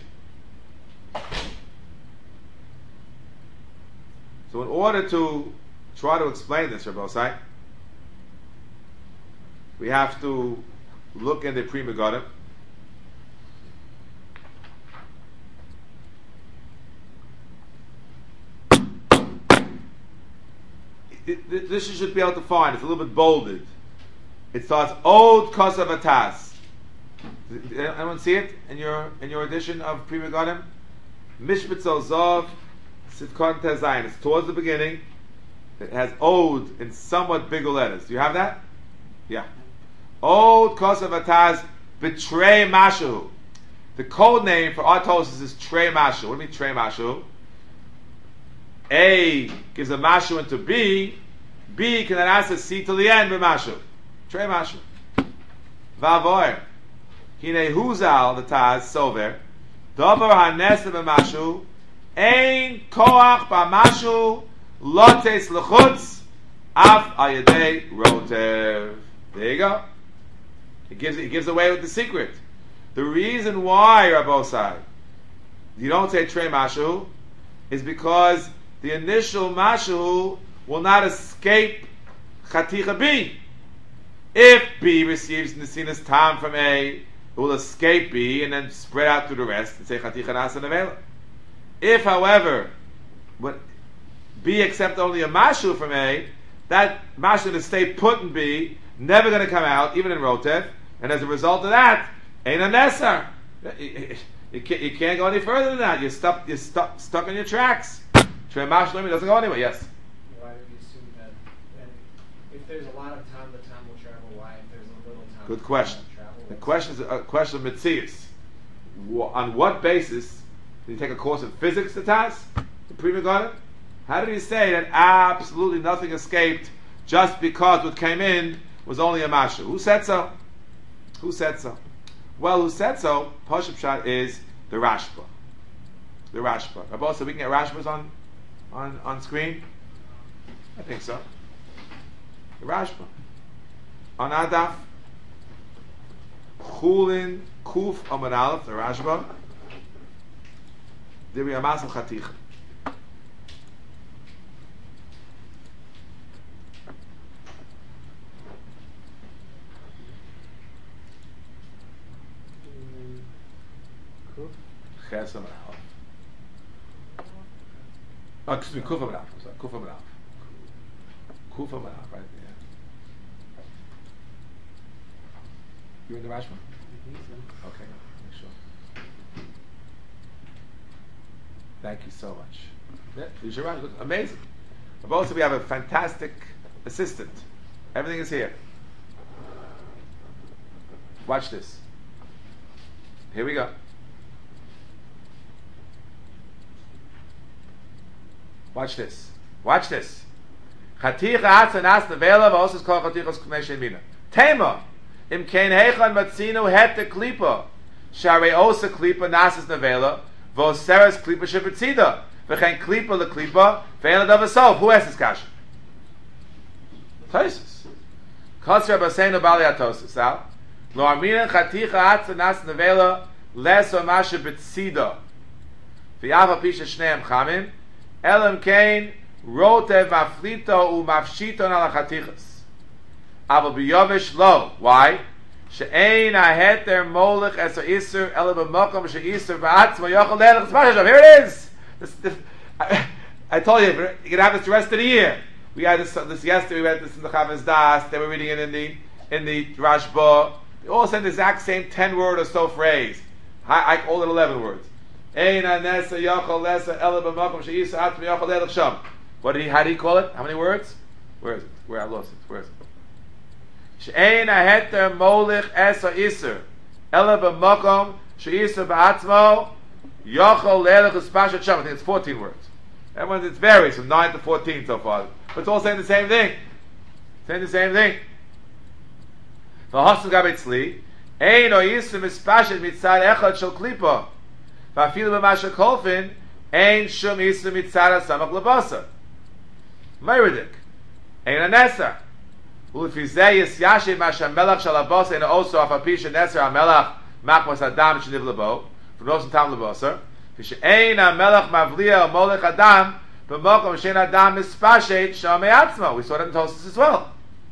So in order to try to explain this, Rabbi Osai, we have to look in the Pri Megadim. This you should be able to find. It's a little bit bolded. It starts Od Kosav Atas. Anyone see it in your in your edition of Pri Megadim? Mishpitzel Zov Sitkon Tezayin. It's towards the beginning. It has Od in somewhat bigger letters. Do you have that? Yeah. Od Kosav Ataz Betray Mashu. The code name for Autosis is Trey Mashu. What do you mean Trey Mashu? A gives a Mashu into B. B can then ask a C till the end with Mashu. Trey Mashu. Vavoyer. Hine Huzal the Taz Sover. Dover Hanesem Mashu. Ein Koach Ba Mashu. Lotes Lechutz. Af Ayadei Rotev. There you go. It gives it gives away with the secret. The reason why, Rabbi Osai, you don't say Trey Mashu is because the initial Mashu will not escape Chaticha B. If B receives Nesinas Tam from A, it will escape B and then spread out through the rest and say Chaticha Nasa Nevela. If, however, when B accepts only a Mashu from A, that Mashu will stay put in B, never going to come out, even in Rotev, and as a result of that, ain't a Nesar. You can't, you can't go any further than that. You're stuck, you're stuck, stuck in your tracks. Trey Mashu doesn't go anywhere, yes? Why do we assume that and if there's a lot of time, the time will travel? Why if there's a little time, Good the question. time will travel? The question is a question of Metzius. On what basis did you take a course in physics, the Taz? The Pri Megadim? How did he say that absolutely nothing escaped just because what came in was only a Mashu? Who said so? Who said so? Well, who said so? Pashup Shot is the Rashba. The Rashba. Rabbi, so we can get Rashbas on, on, on screen? I think so. The Rashba. On Adaf. Chulin Kuf Amar Aleph, the Rashba. There we are Masal Chaticha. Ches Amar Aleph. Oh, excuse me, Kuf Amar Aleph. I'm sorry, Kuf Amar Aleph. Kuf Amar Aleph, right there. You in the Rashba? Okay, make sure. Thank you so much. Yeah, use your Rashba. Amazing. But also we have a fantastic assistant. Everything is here. Watch this. Here we go. Watch this. Watch this. Chaticha atzanas nevela v'osas kol chatichos k'nei shemina. Tema im kein heichan matzinu het klipa sharei osa klipa nasas nevela v'oseres klipa shebetzida v'chein klipa leklipa v'ein adav asov. Who has this kasha? Tosus. Kosher baseinu bali atosus. Al lo armina chaticha atzanas nevela leso masha betzida v'yav pisha shneim chamim, elam kain rotev maflito umafshiton al hachatichas. Aval biyovish lo. Why? She'ein aheter molech es ha'isur ela b'mokom she'isur ba'atzmo yochel le'elech tzmashashav. Here it is. This, this, I, I told you, you can have this the rest of the year. We had this, this yesterday, we had this in the Chavez Das, they were reading it in the in the Rashba. They all said the exact same ten word or so phrase. I, I call it eleven words. Ein anesa yochel lesa ela b'mokom she'isur atzmo yochel le'elech sham. What did he, how did he call it? How many words? Where is it? Where I lost it. Where is it? She'ein aheter molech es ha'isur ela b'mokom she'isur ba'atzmo yochel le'elech uspashat sham. I think it's fourteen words. Everyone, it varies from nine to fourteen so far. But it's all saying the same thing. Saying the same thing. V'hasam gabei tzli ein o yisur mispashat mitzad echad shel klipa v'afilu b'masha kolfin ein shum yisur mitzad ha'samach lebasa. Meridik ein anesa. Ulfizeh yisyashiv masha melach shel habasa and also af apisha neser hamelach machmas adam sheniv lebo from nosen tam lebasa. V'she'ein hamelach mavliya molech adam b'mokom she'ein adam mispashet shamei atzmo. We saw that in Tosfos as well.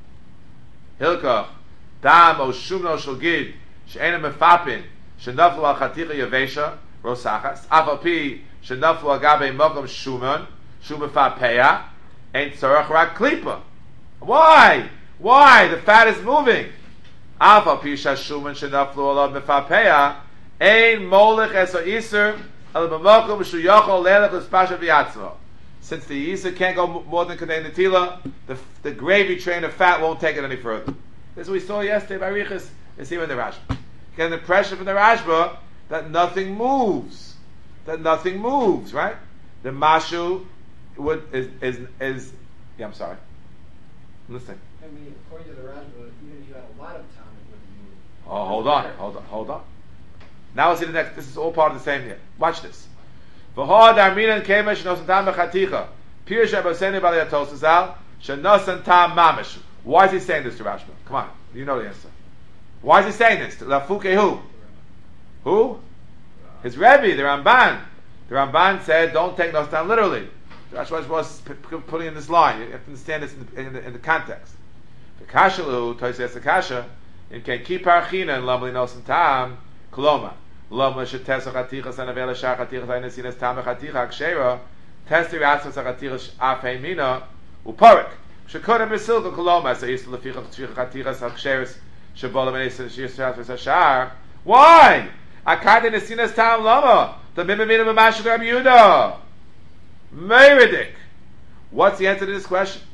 Hilkach dam o shumno shel gid she'ein mefapin shenaflu al chaticha yavesha rosachas af al pi shenaflu al gabei mokom shumon shumefapeya ein tzorach rak klipa. Why? Why? The fat is moving. Alpha pisha shuman shenaflu alav mefapeya ein molech es ha'isur al b'mokom shu yochel le'elech uspashat v'yatzmo. Since the yisur can't go more than kadei netila, the the gravy train of fat won't take it any further. This is what we saw yesterday by Riches. It's here in the Rashba. Get an impression from the Rashba that nothing moves. That nothing moves, right? The mashu would is is is. Yeah, I'm sorry. I'm listening. I mean, according to the Rashba, even if you had a lot of time, it wouldn't move. Oh, hold on, hold on, hold on. Now we'll see the next. This is all part of the same here. Watch this. V'hod arminan kemesh shenosan tam b'chaticha pir shebosenu b'alei atosazal shenosan tam mamish. Why is he saying this to Rashba? Come on, you know the answer. Why is he saying this to Lafuke? Who? Who? His Rebbe, the Ramban. The Ramban said, "Don't take nosan literally." Rashba was p- p- putting in this line. You have to understand this in the, in the, in the context. The kashalu toises the kasha in ken kipar china and lamli nosan tam koloma lama shetes achatichas and avela shar chatichas ainesinas tam achaticha akshera testi ratzas achatichas afei mina uparik shekodem besilka koloma so yisrael lefichach chatichas aksheres shebolam ainesinas yisrael shar. Why? Akad ainesinas tam lama the mimimina b'mashal Rabbi Yehuda. Meridik. What's the answer to this question?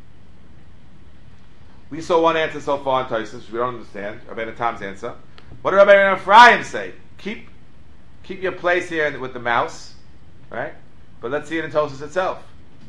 We saw one answer so far in Tosfos, we don't understand. Rabbi Tom's answer. What did Rabbi Ephraim say? Keep, keep your place here with the mouse, right? But let's see it in Tosfos itself.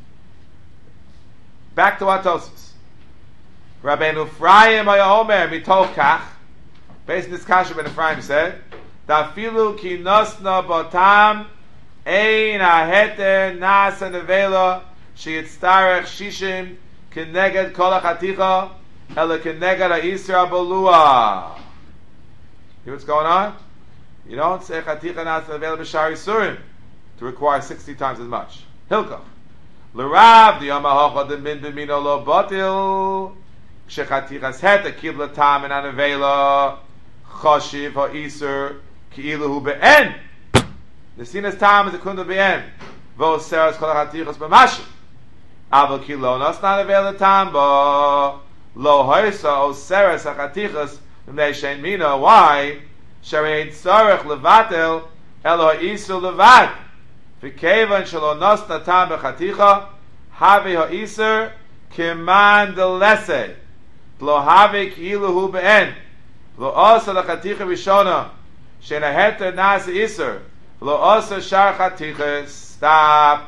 Back to our Tosfos. Rabbi Ephraim Omer mitoch kach. Based on this kasha, Rabbi Ephraim said, "Dafilu ki nosna botam ein aheter nasa nevela sheyitztarech shishim keneged kol hachaticha ela keneged ha'isra bolua." See what's going on? You don't say chaticha nasa nevela b'shar yisurim to require sixty times as much. Hilkach l'rav the yamahocha the min b'mino lo batil shechatichas het a kibla tam and anavela chashiv ha'isur ki'ilu hu be'en. The sinas tam is a kunda be'en. Vo seras kol hatichos b'mashim. Aval ki lo nos not avail the tam bo lo hoisa o seras hatichos b'mnei shein mina. Why? Sharei tzarech levatel elo ha'isu levad. V'kevan shelo nos not tam b'chaticha havi ha'isur kiman delese. Lo havi ki'ilu hu be'en. Lo osa l'chaticha rishona shein aheter nas isur. Lo osa shar chatichas. Stop.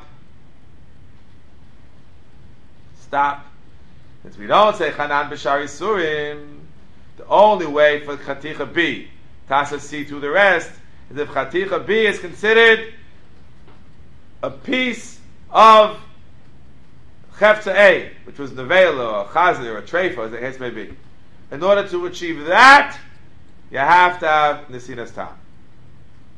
Stop. Since we don't say chanan b'shar yisurim, the only way for chaticha B to see through the rest is if chaticha B is considered a piece of chefza A, which was nevela or chazir or treifa, as the case may be. In order to achieve that, you have to have nesinas tam.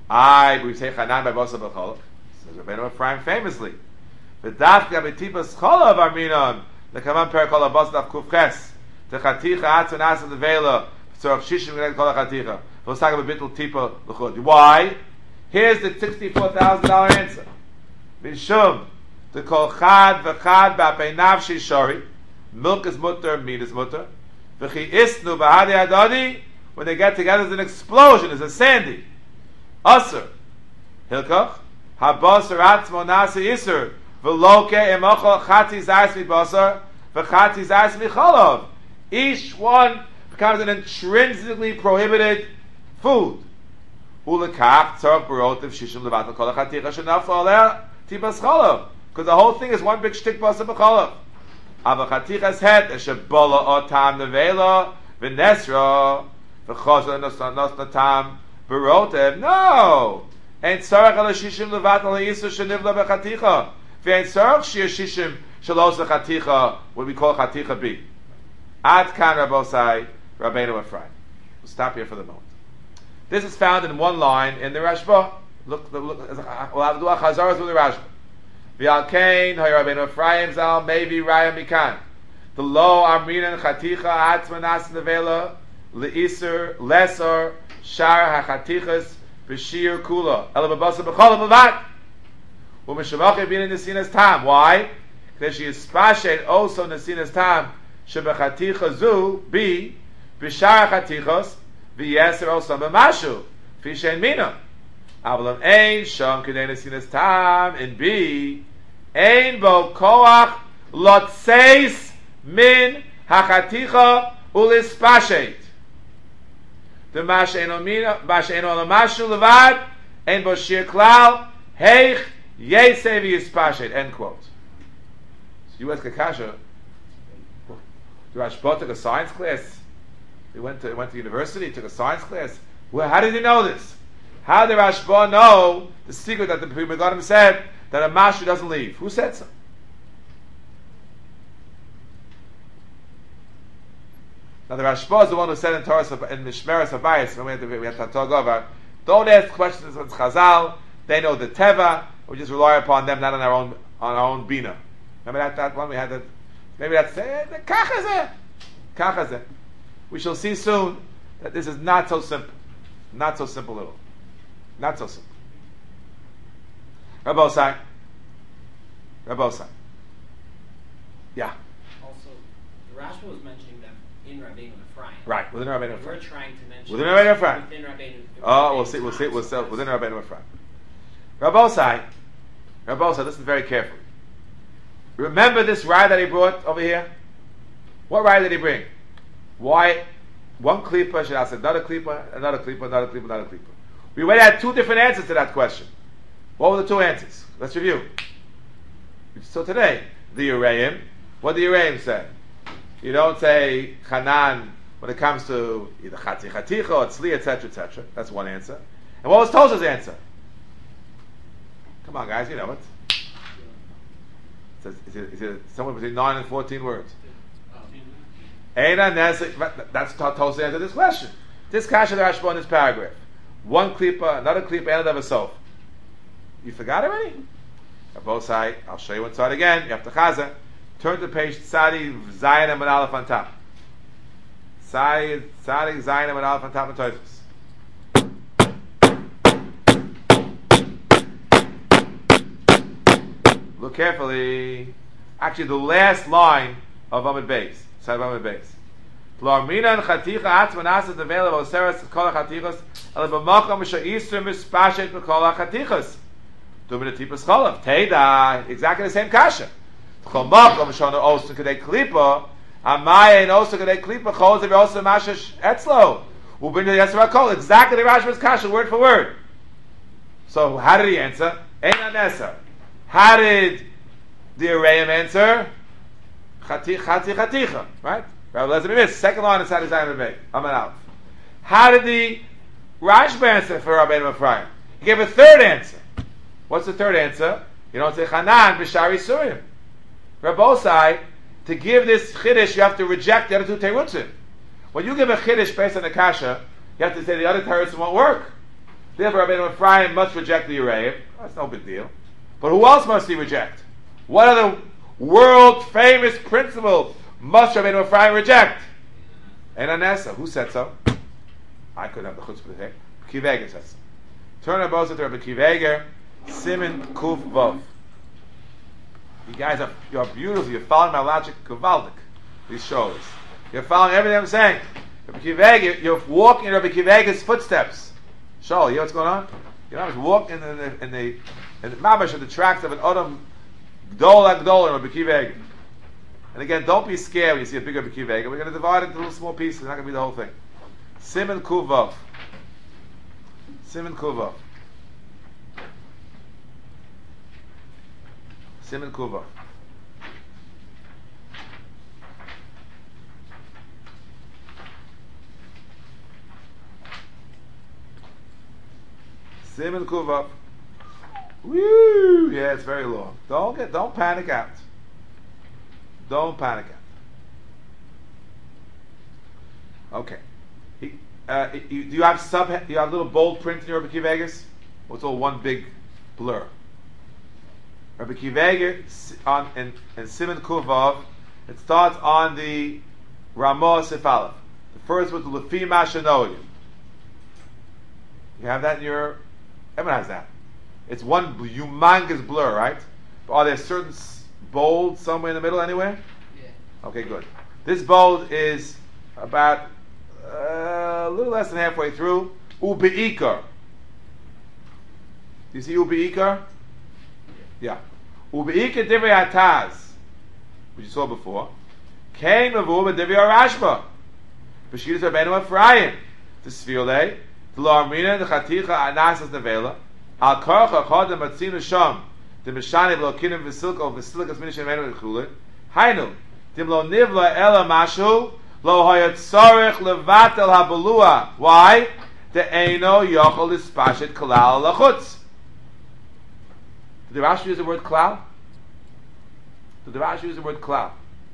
I, we say Chanan by Bosa B'Cholov. Says Rabbeinu Ephraim famously. V'dafka b'tipas Cholov Arminon. The Kaman Perikol Abbas Daf Kufches. The Chaticha Atzon Asa Levela. Tzorach Shishim G'nei Kol HaChaticha. V'osaka b'bitl Tipa L'chud. Why? Here's the sixty-four thousand dollars answer. Mishum. The Kol Chad V'chad B'apei Navshi Shori. Milk is mutter, meat is mutter. V'chi Isnu B'hadi Adadi. When they get together, there's an explosion. There's a sandy. Asr. Hilkach. Habasar Atzmo Nasi Isr. V'loke Emochel Chati Zayis Mi Basar. V'chati Zayis Mi Cholov. Each one becomes an intrinsically prohibited food. Ulekach Tzorach Barotiv Shishim Levatel Kol HaChaticha Shenafla Aleh Tibas Cholov. Because the whole thing is one big shtick Basar B'Cholov. Ava Chaticha's head is Shebola Otam Nevela V'Nesra V'Chozah Nos Natam Barotiv. No! Ein Tzorach Ala Shishim Levatel Yisur Shenivla B'Chaticha. V'Ein Tzorach Shir Shishim Shalos L'Chaticha. What we call Chaticha B. Ad Kan Rabosai Rabbeinu Ephraim. We'll stop here for the moment. This is found in one line in the Rashba. Look, look we'll have to do a Chazaras with the Rashba. V'al Kain Hay Rabbeinu Ephraim Zal Mevi Raya Mikan. The Lo Amrinan Chaticha Atzman As Nevela Leisur Lesor Shar HaChatichas B'Shir Kula Ela B'Basa B'Chola B'Vat U'Meshavach Bin Nesinas Tam. Why? Because she is spashed also Nesinas Tam Shebachaticha Zu B B'Shar HaChatichos V'Yeser also B'Mashu Fishen Mina Avalam Ein Sham Kedei Nesinas Tam in B Ein Bo Koach Lotseis Min HaChaticha Ulispashet. The Mash Eno Mina Mash Eno Lamashu Levad Ein Bo Shir Klal Heich Yesei V'Yispashet. End quote. So you ask Kakasha, the Rashba took a science class. He went to went to university, took a science class. Well, how did he know this? How did Rashba know the secret that the Pri Megadim said that a mashu doesn't leave? Who said so? Now the Rashba is the one who said in Torah in Mishmeres Habayis when we had to we had to talk over. Don't ask questions of Chazal. They know the Teva. We just rely upon them, not on our own on our own bina. Remember that, that one we had that. Maybe that's the kachazeh, kachazeh. We shall see soon that this is not so simple, not so simple at all, not so simple. Rabbi Osai, Rabbi Osai. Yeah. Also, the Rashba was mentioning them in Rabbeinu Ephraim. Right, within Rabbeinu Ephraim. We're trying to mention within Rabbeinu Ephraim. Within Rabbeinu. Oh, we'll see. We'll see. We'll see. Within Rabbeinu Ephraim. Rabbi Osai, Rabbi Osai, listen very carefully. Remember this rye that he brought over here? What rye did he bring? Why one klipa should ask another klipa, another klipa, another klipa, another klipa? We already had two different answers to that question. What were the two answers? Let's review. So today, the Uraim, what did the Uraim say? You don't say Chanan when it comes to either Chati Chaticha or Tzli, et cetera, et cetera. That's one answer. And what was Tosha's answer? Come on, guys, you know it. It says, is it, is it somewhere between nine and fourteen words? Eina Nesek. That's Tosha answer this question. This kasha the Rashba in this paragraph. One klipa, another klipa, and another sof. You forgot already? Both sides. I'll show you one side again. You have to chaza. Turn to page Tzadi Zayin and Aleph on top. Tzadi Zayin and Aleph on top of Tosfos. Look carefully. Actually, the last line of Amud Beis, side of Amud Beis. L'armina and chaticha atzman asas nevela v'oseres kol hachatichos ale b'makom m'sha isur mispashet b'kol hachatichos. Dumina tipas cholav. Teida. Exactly the same kasha. Chol makom m'sha no osu kadei klipa. Amaya and osu kadei klipa chol zev osu mashash etzlo. Ubin the yasser kol. Exactly the Rashba's kasha, word for word. So how did he answer? Ein aneser. How did the Arayim answer? Chati chati chaticha, right? Rabbi Lezer missed second line inside his Amen Aleph. How did the Rashba answer for Rabbeinu Ephraim? He gave a third answer. What's the third answer? You don't say Chanan b'shari surim. Rabbi Osai, to give this chiddush, you have to reject the other two terutzim. When you give a chiddush based on the kasha, you have to say the other terutzim won't work. Therefore, Rabbeinu Ephraim must reject the Ureim. That's no big deal. But who else must he reject? What other world famous principle must Rabbeinu Ephraim reject? Ein Anesa. Who said so? I couldn't have the chutzpah to say. Kiveger says so. Turn our bows to Rabbi Kiveger, Simin Kuf Vov. You guys are you're beautiful. You're following my logic, Kavaldik. These shows. You're following everything I'm saying. Rabbi Kiveger, you're walking in Rabbi Kiveger's footsteps. Show, you know what's going on? You know, I was walking in the in the in the Mabash of the tracks of an Odom Gdol Agdol in Rabbi Kiveger. And again, don't be scared when you see a big Rabbi Kiveger. We're going to divide it into little small pieces. It's not going to be the whole thing. Simin Kuf Vov. Simin Kuf Vov. Simin Kuf Vov. Simin Kuf Vov. Woo! Yeah, it's very long. Don't get, don't panic out. Don't panic out. Okay. He, uh, you, do you have sub? Do you have little bold print in your Rabbi Kiveger? Or it's all one big blur? Rabbi Kiveger on in, in Siman Kuf Vov, it starts on the Ramah Sefalef. The first was the Lefi Mashanoyu. You have that in your. Everyone has that. It's one humongous blur, right? But are there certain bold somewhere in the middle anywhere? Yeah. Okay, good. This bold is about uh, a little less than halfway through. Ubeikar. You see Ubeikar? Yeah. Ubeikar Divrei Hataz, which you saw before. Came of Uber Divrei Rashba. B'shiras Rabbeinu Ephraim. The Sfirle. The La'amrina. The Chaticha Anasas Nevela. Al Karcha Chodem Matzinu Sham. The Mishani V'lokinim V'silko V'silikas Minishem Menu V'chule. Hainu. Dim lo nivla ela mashu. Lo hayat sarich levatel habalua. Why? The Eino Yochel Ispashet Kalal Lachutz. Did the Rashi use the word klal? Did the Rashi use the word klal?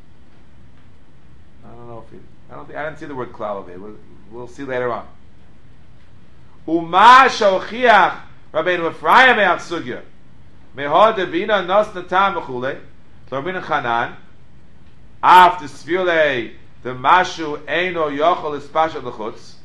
I don't know if he, I don't think I didn't see the word klal over here. We'll, we'll see later on. Uma shochiach Rabbeinu Ephraim me'ach sugya mehod devina nos natam v'chule Rabbeinu Chanan after Svirle the mashu eino yochel ispashat l'chutz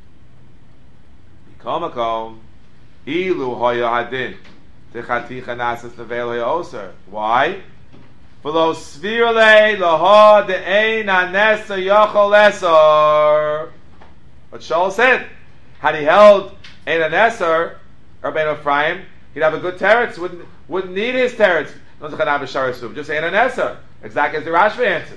Bikomakom ilu hoya hadin techaticha nasas nevel hoya oser. Why? V'lo Svirle laho de'ein anesa yochel esor. What Shaul said. Had he held ein aneser, Rabbeinu Ephraim, he'd have a good teretz. Wouldn't wouldn't need his teretz. Just ein aneser, exactly as the Rashba answered.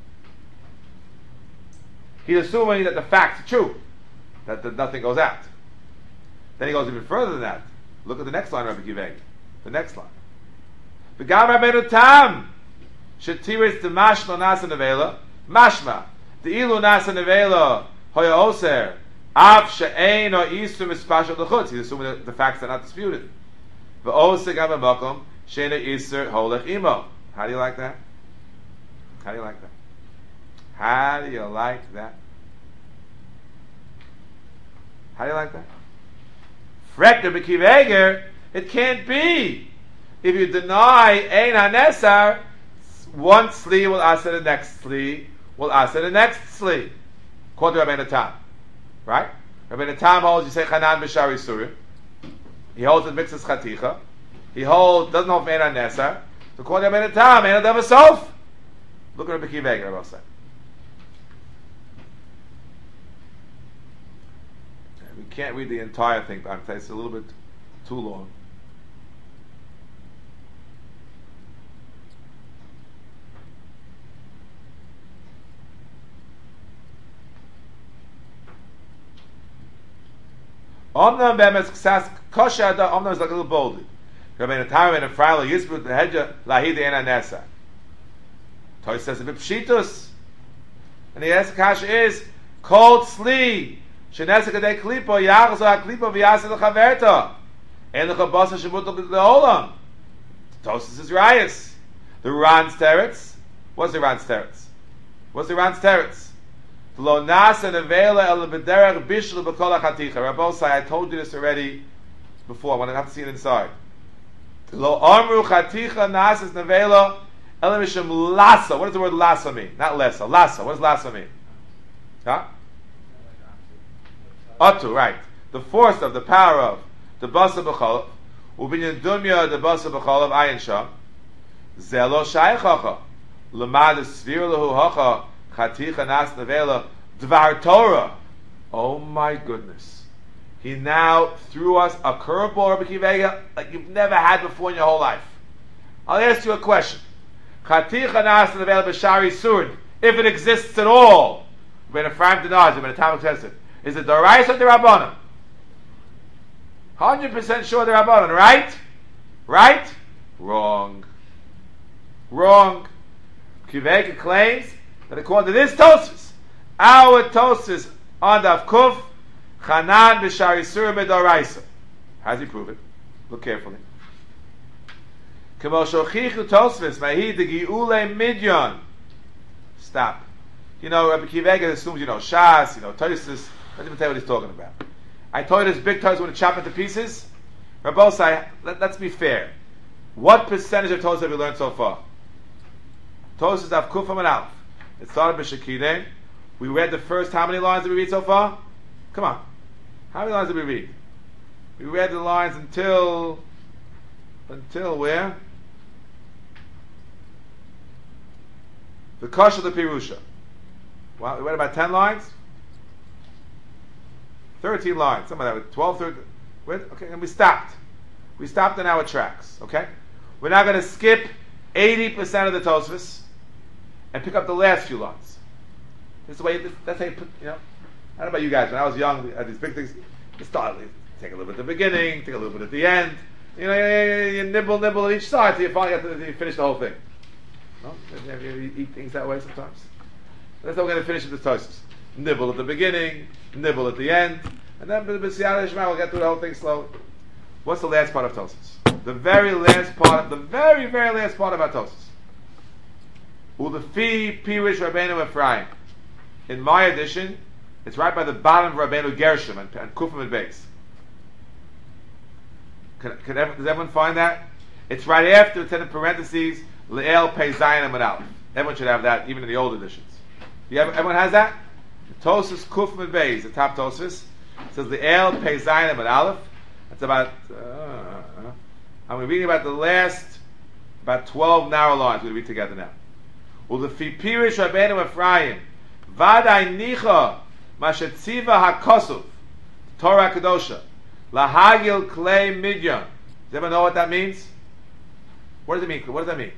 He's assuming that the facts are true, that the, nothing goes out. Then he goes even further than that. Look at the next line, Rabbi Kiveger. The next line. V'gam Rabbeinu Tam shetiris the mashma nasa nevela mashma the ilu nasa nevela hoya oser. Av she'ein or isum ispashal l'chutz. He's assuming that the facts are not disputed. V'oseg amakom she'ein iser holech imo. How do you like that? How do you like that? How do you like that? How do you like that? Frekter b'kiveger. It can't be. If you deny ein hanesar, one sli will answer the next sli will answer the next sli. According to Rabbeinu Tam. Right? Rabbeinu Tam holds, you say Chanan b'shari Surah. He holds the mixes chaticha. He holds, doesn't hold Mein HaNesar. So according to Rabbeinu Tam, Mein HaDam Sof. Look at Rabbi Kiveger about that. We can't read the entire thing, but it's a little bit too long. Omnam bemes ksas kosher da omnam is like a little boldly. Rabbeinu Tam and Ephraim yisbut the hedja lahid ein anesa. Toy says a bit pshitus, and the answer kasha is cold sli shenesa kadei klipo yachzo haklipo v'yaseh lechaverta and lechabasa shemutal leolam. Tosis is rayas. The Ran's teretz. What's the Ran's teretz? What's the Ran's teretz? Lo nasa nevela el b'derech bishul b'kol hachaticha. Rabbosai, I told you this already before. I want to have to see it inside. Lo amru chaticha nasas nevela elam mishum lasa. What does the word lasa mean? Not lesa. Lasa. What does lasa mean? Huh? Atu, right. The force of, the power of, the basa b'cholav, ubinyan dumya the basa b'cholav ayin sham, zelo shaychacha, lemad svir lehu hacha, chaticha nas nevela, dvar Torah. Oh my goodness. He now threw us a curveball, Rabbi Akiva, like you've never had before in your whole life. I'll ask you a question. Chaticha nas nevela b'shari surd, if it exists at all, when a Ephraim denies it, when a Talmud says it, is it Dorais or the Rabbanon? one hundred percent sure the Rabbanon, right? Right? Wrong. Wrong. Kiveka claims that according to this Tosfos, our Tosfos on Daf Kuf, Chanan b'shari surah b'doraisa. How does he prove it? Look carefully. K'mo shochichu Tosfos, mahi de gi'ule midyon. Stop. You know, Rabbi Kivega assumes you know Shas, you know Tosfos. Let me tell you what he's talking about. I told you this big Tosfos want to chop into pieces. Rabbosai, let, let's be fair. What percentage of Tosfos have we learned so far? Tosfos Daf Kufam and Aleph. It started b'Shekidei. We read the first how many lines did we read so far? Come on. How many lines did we read? We read the lines until until where? The Kosh of the Pirusha. Well, we read about ten lines? thirteen lines, some of that, twelve, thirteen. Okay, and we stopped. We stopped in our tracks, okay? We're now going to skip eighty percent of the Tosfos and pick up the last few lines. This is the way, that's how you put, you know. I don't know about you guys, when I was young, I had these big things. You start, you take a little bit at the beginning, take a little bit at the end. You know, you, you, you nibble, nibble at each side till you finally get to you finish the whole thing. No? You, you eat things that way sometimes? That's how we're going to finish with the Tosfos. Nibble at the beginning, nibble at the end, and then b'siyata Shema we'll get through the whole thing slowly. What's the last part of Tosfos? The very last part of the very, very last part of our Tosfos. Ulefi Pirush Rabbeinu Ephraim. In my edition, it's right by the bottom of Rabbeinu Gershom and, and Kufim and Beis. Can, can, does everyone find that? It's right after it's in parentheses Le'el Pei Zayin and Aleph. Everyone should have that, even in the old editions. You have, everyone has that? Tosfos Kufim and Beis, the top Tosfos, says Le'el Pei Zayin and Aleph. That's about. Uh, I'm reading about the last about twelve narrow lines. We'll read together now. Ulefi Pirush Rabbeinu Ephraim. Vaday nicha mashetziva hakosuf Torah Kedosha lahagil klei midyan. Does anyone know what that means? What does it mean? What does that mean?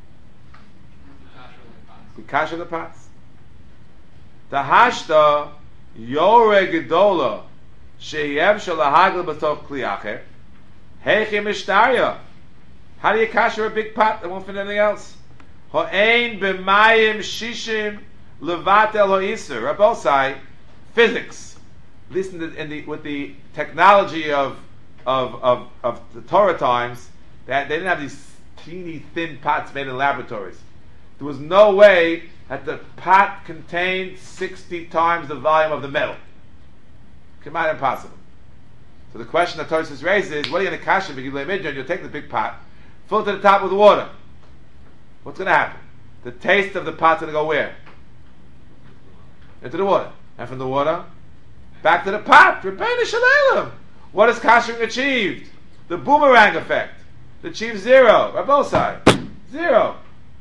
The kasha of the pots. The hashta yore gedola sheyev shalahagil b'toch kli acher heichim ishtarya. How do you kasha a big pot that won't fit anything else? Ho'ein b'mayim shishim levatel ho'iser. Rabbosai, physics. Listen to, in the, with the technology of, of of of the Torah times, that they didn't have these teeny thin pots made in laboratories. There was no way that the pot contained sixty times the volume of the metal. Come out impossible. So the question that Tosfos raises is, what are you going to kasha b'gilei midyan? You'll take the big pot, fill it to the top with water. What's going to happen? The taste of the pot's going to go where? Into the water. And from the water, back to the pot. Rebbeinu Shalom. What has kashering achieved? The boomerang effect. It achieves zero. Rabbosai. Zero.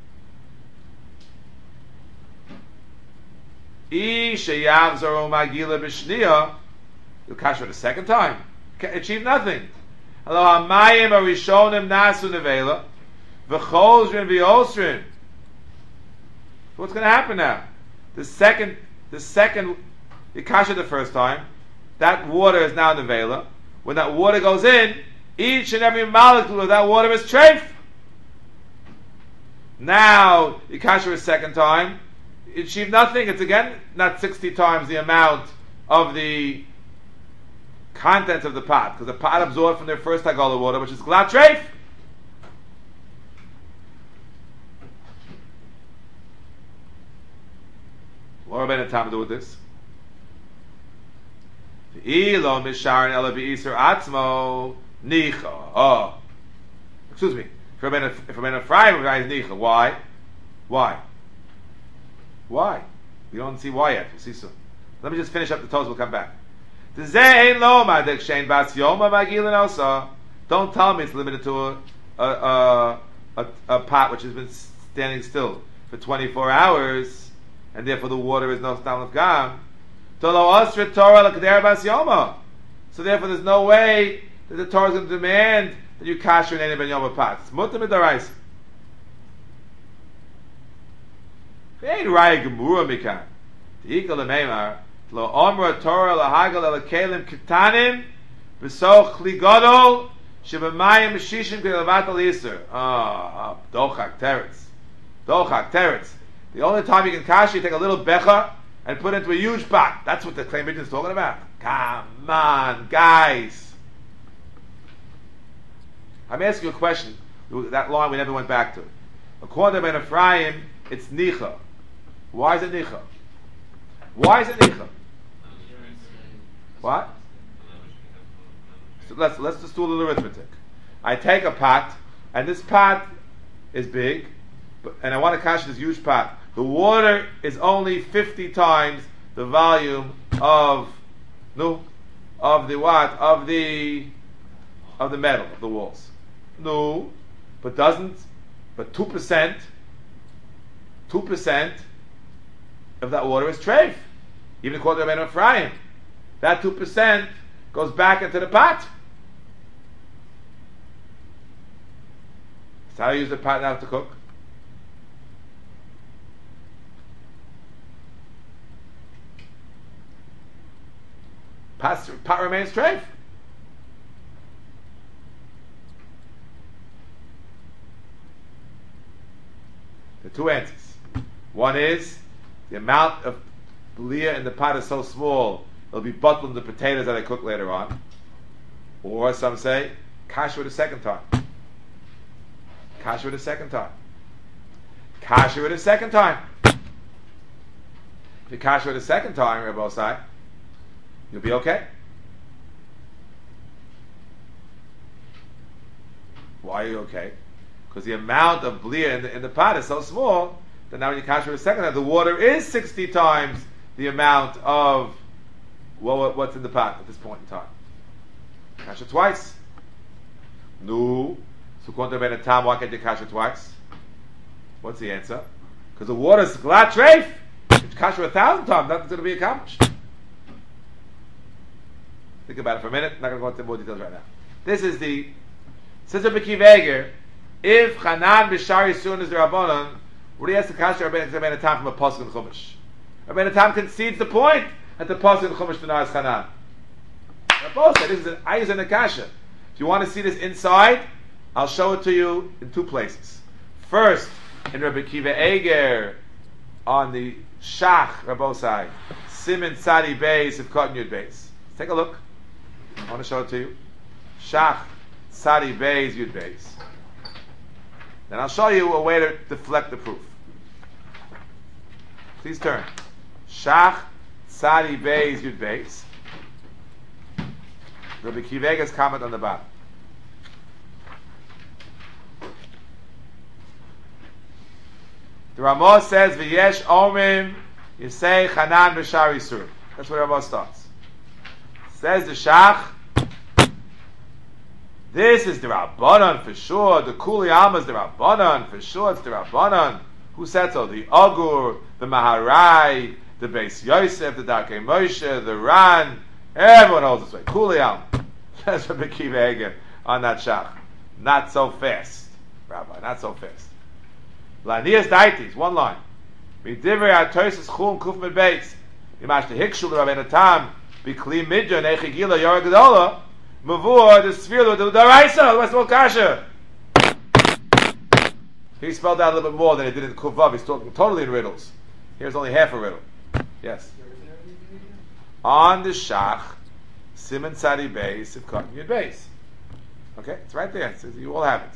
I sheyav zoro magila b'shniya. You'll kasher the second time. Achieve nothing. Hello, hamayim arishonim nasu nevela. V'cholzrin v'osrin. What's going to happen now? The second, the second, you kasher the first time. That water is now nevela. When that water goes in, each and every molecule of that water is treif. Now you kasher a second time. You achieve nothing. It's again not sixty times the amount of the contents of the pot, because the pot absorbed from their first hagala water, which is glat treif. What are we time to do with this? Nicha. Oh. Excuse me. For Ben Ephraim, guys, Nicha. Why? Why? Why? We don't see why yet. We'll see soon. Let me just finish up the toes. We'll come back. Don't tell me it's limited to a a, a, a, a pot which has been standing still for twenty-four hours, and therefore the water is no stam of gam. So therefore there's no way that the Torah is going to demand that you kasher in any ben yoma pot. It's mutar midaraisa. Ain't raya gemura mikan. The ikal lemeimar lo omra Torah lahagal elkelim kitanim v'soch ligadol shebemayim shishim k'levatal iser. Ah, dochak teretz, dochak teretz. The only time you can kasher, you take a little becha and put it into a huge pot. That's what the claim is talking about. Come on, guys. I'm asking you a question. That line we never went back to. According to Ben Ephraim, it's nicha. Why is it nicha? Why is it nicha? What? So let's let's just do a little arithmetic. I take a pot, and this pot is big, but, and I want to cash this huge pot. The water is only fifty times the volume of no of the what of the of the metal of the walls. No, but doesn't. But two percent, two percent of that water is treif. Even according to Ben Ephraim, that two percent goes back into the pot. That's how you use the pot now to cook. Pot, pot remains treif. The two answers. One is the amount of belia in the pot is so small it'll be bottled in the potatoes that I cook later on. Or some say kasher the second time. Kasher the second time. Kasher the second time. If you kasher the second time, Rabbi Osai, you'll be okay. Why are you okay? Because the amount of belia in the, in the pot is so small that now when you kasher the second time, the water is sixty times the amount of well, what's in the pot at this point in time. Kasher twice. No. So according to Ben Tam, why can't you kasher twice? What's the answer? Because the water is glad treif. If you kasher a thousand times, nothing's going to be accomplished. Think about it for a minute. I'm not going to go into more details right now. This is the says Rabbi Akiva Eiger, if Chanan b'shari soon is the Rabbanon, what do you ask the kasher Rabbi Tam from a pasuk in Chumash? Rabbi Tam concedes the point that the pasuk in Chumash denies Chanan. Rabbi said this is an ayuz and a kasha. If you want to see this inside, I'll show it to you in two places. First, in Rabbi Akiva Eiger on the Shach Rabosai Siman Tzadi Beis of Cotton Yud Beis. Take a look. I want to show it to you. Shach Tzadi Beis Yud Beis. Then I'll show you a way to deflect the proof. Please turn. Shach Tzadi Beis Yud Beis. Rabbi Akiva Eiger's comment on the bottom. The Ramah says, "V'yesh omrim yisei Chanan b'shar Yisur." That's where Ramah starts. Says the Shach, this is the Rabbanon for sure. The Kuli Alma is the Rabbanon for sure. It's the Rabbanon. Who said so? The Agur, the Maharai, the Beis Yosef, the Darkei Moshe, the Ran. Everyone holds this way. Kuli Alma. That's Rabbi Akiva Eiger on that Shach. Not so fast, Rabbi. Not so fast. Lanias Daitis, one line. Midivrei Atosis Chum Kuf Med Beis. Imash the Hikshul Rabbeinu Tam Bikli Midya Nechigila Yorah Gedola Mavur the Sfiru the Daraisa. What's all kasha? He spelled out a little bit more than he did in Kuvav. He's talking totally in riddles. Here's only half a riddle. Yes. On the Shach Siman Tzadi Beis of Cotton Yud Beis. Okay, it's right there. It says you all have it.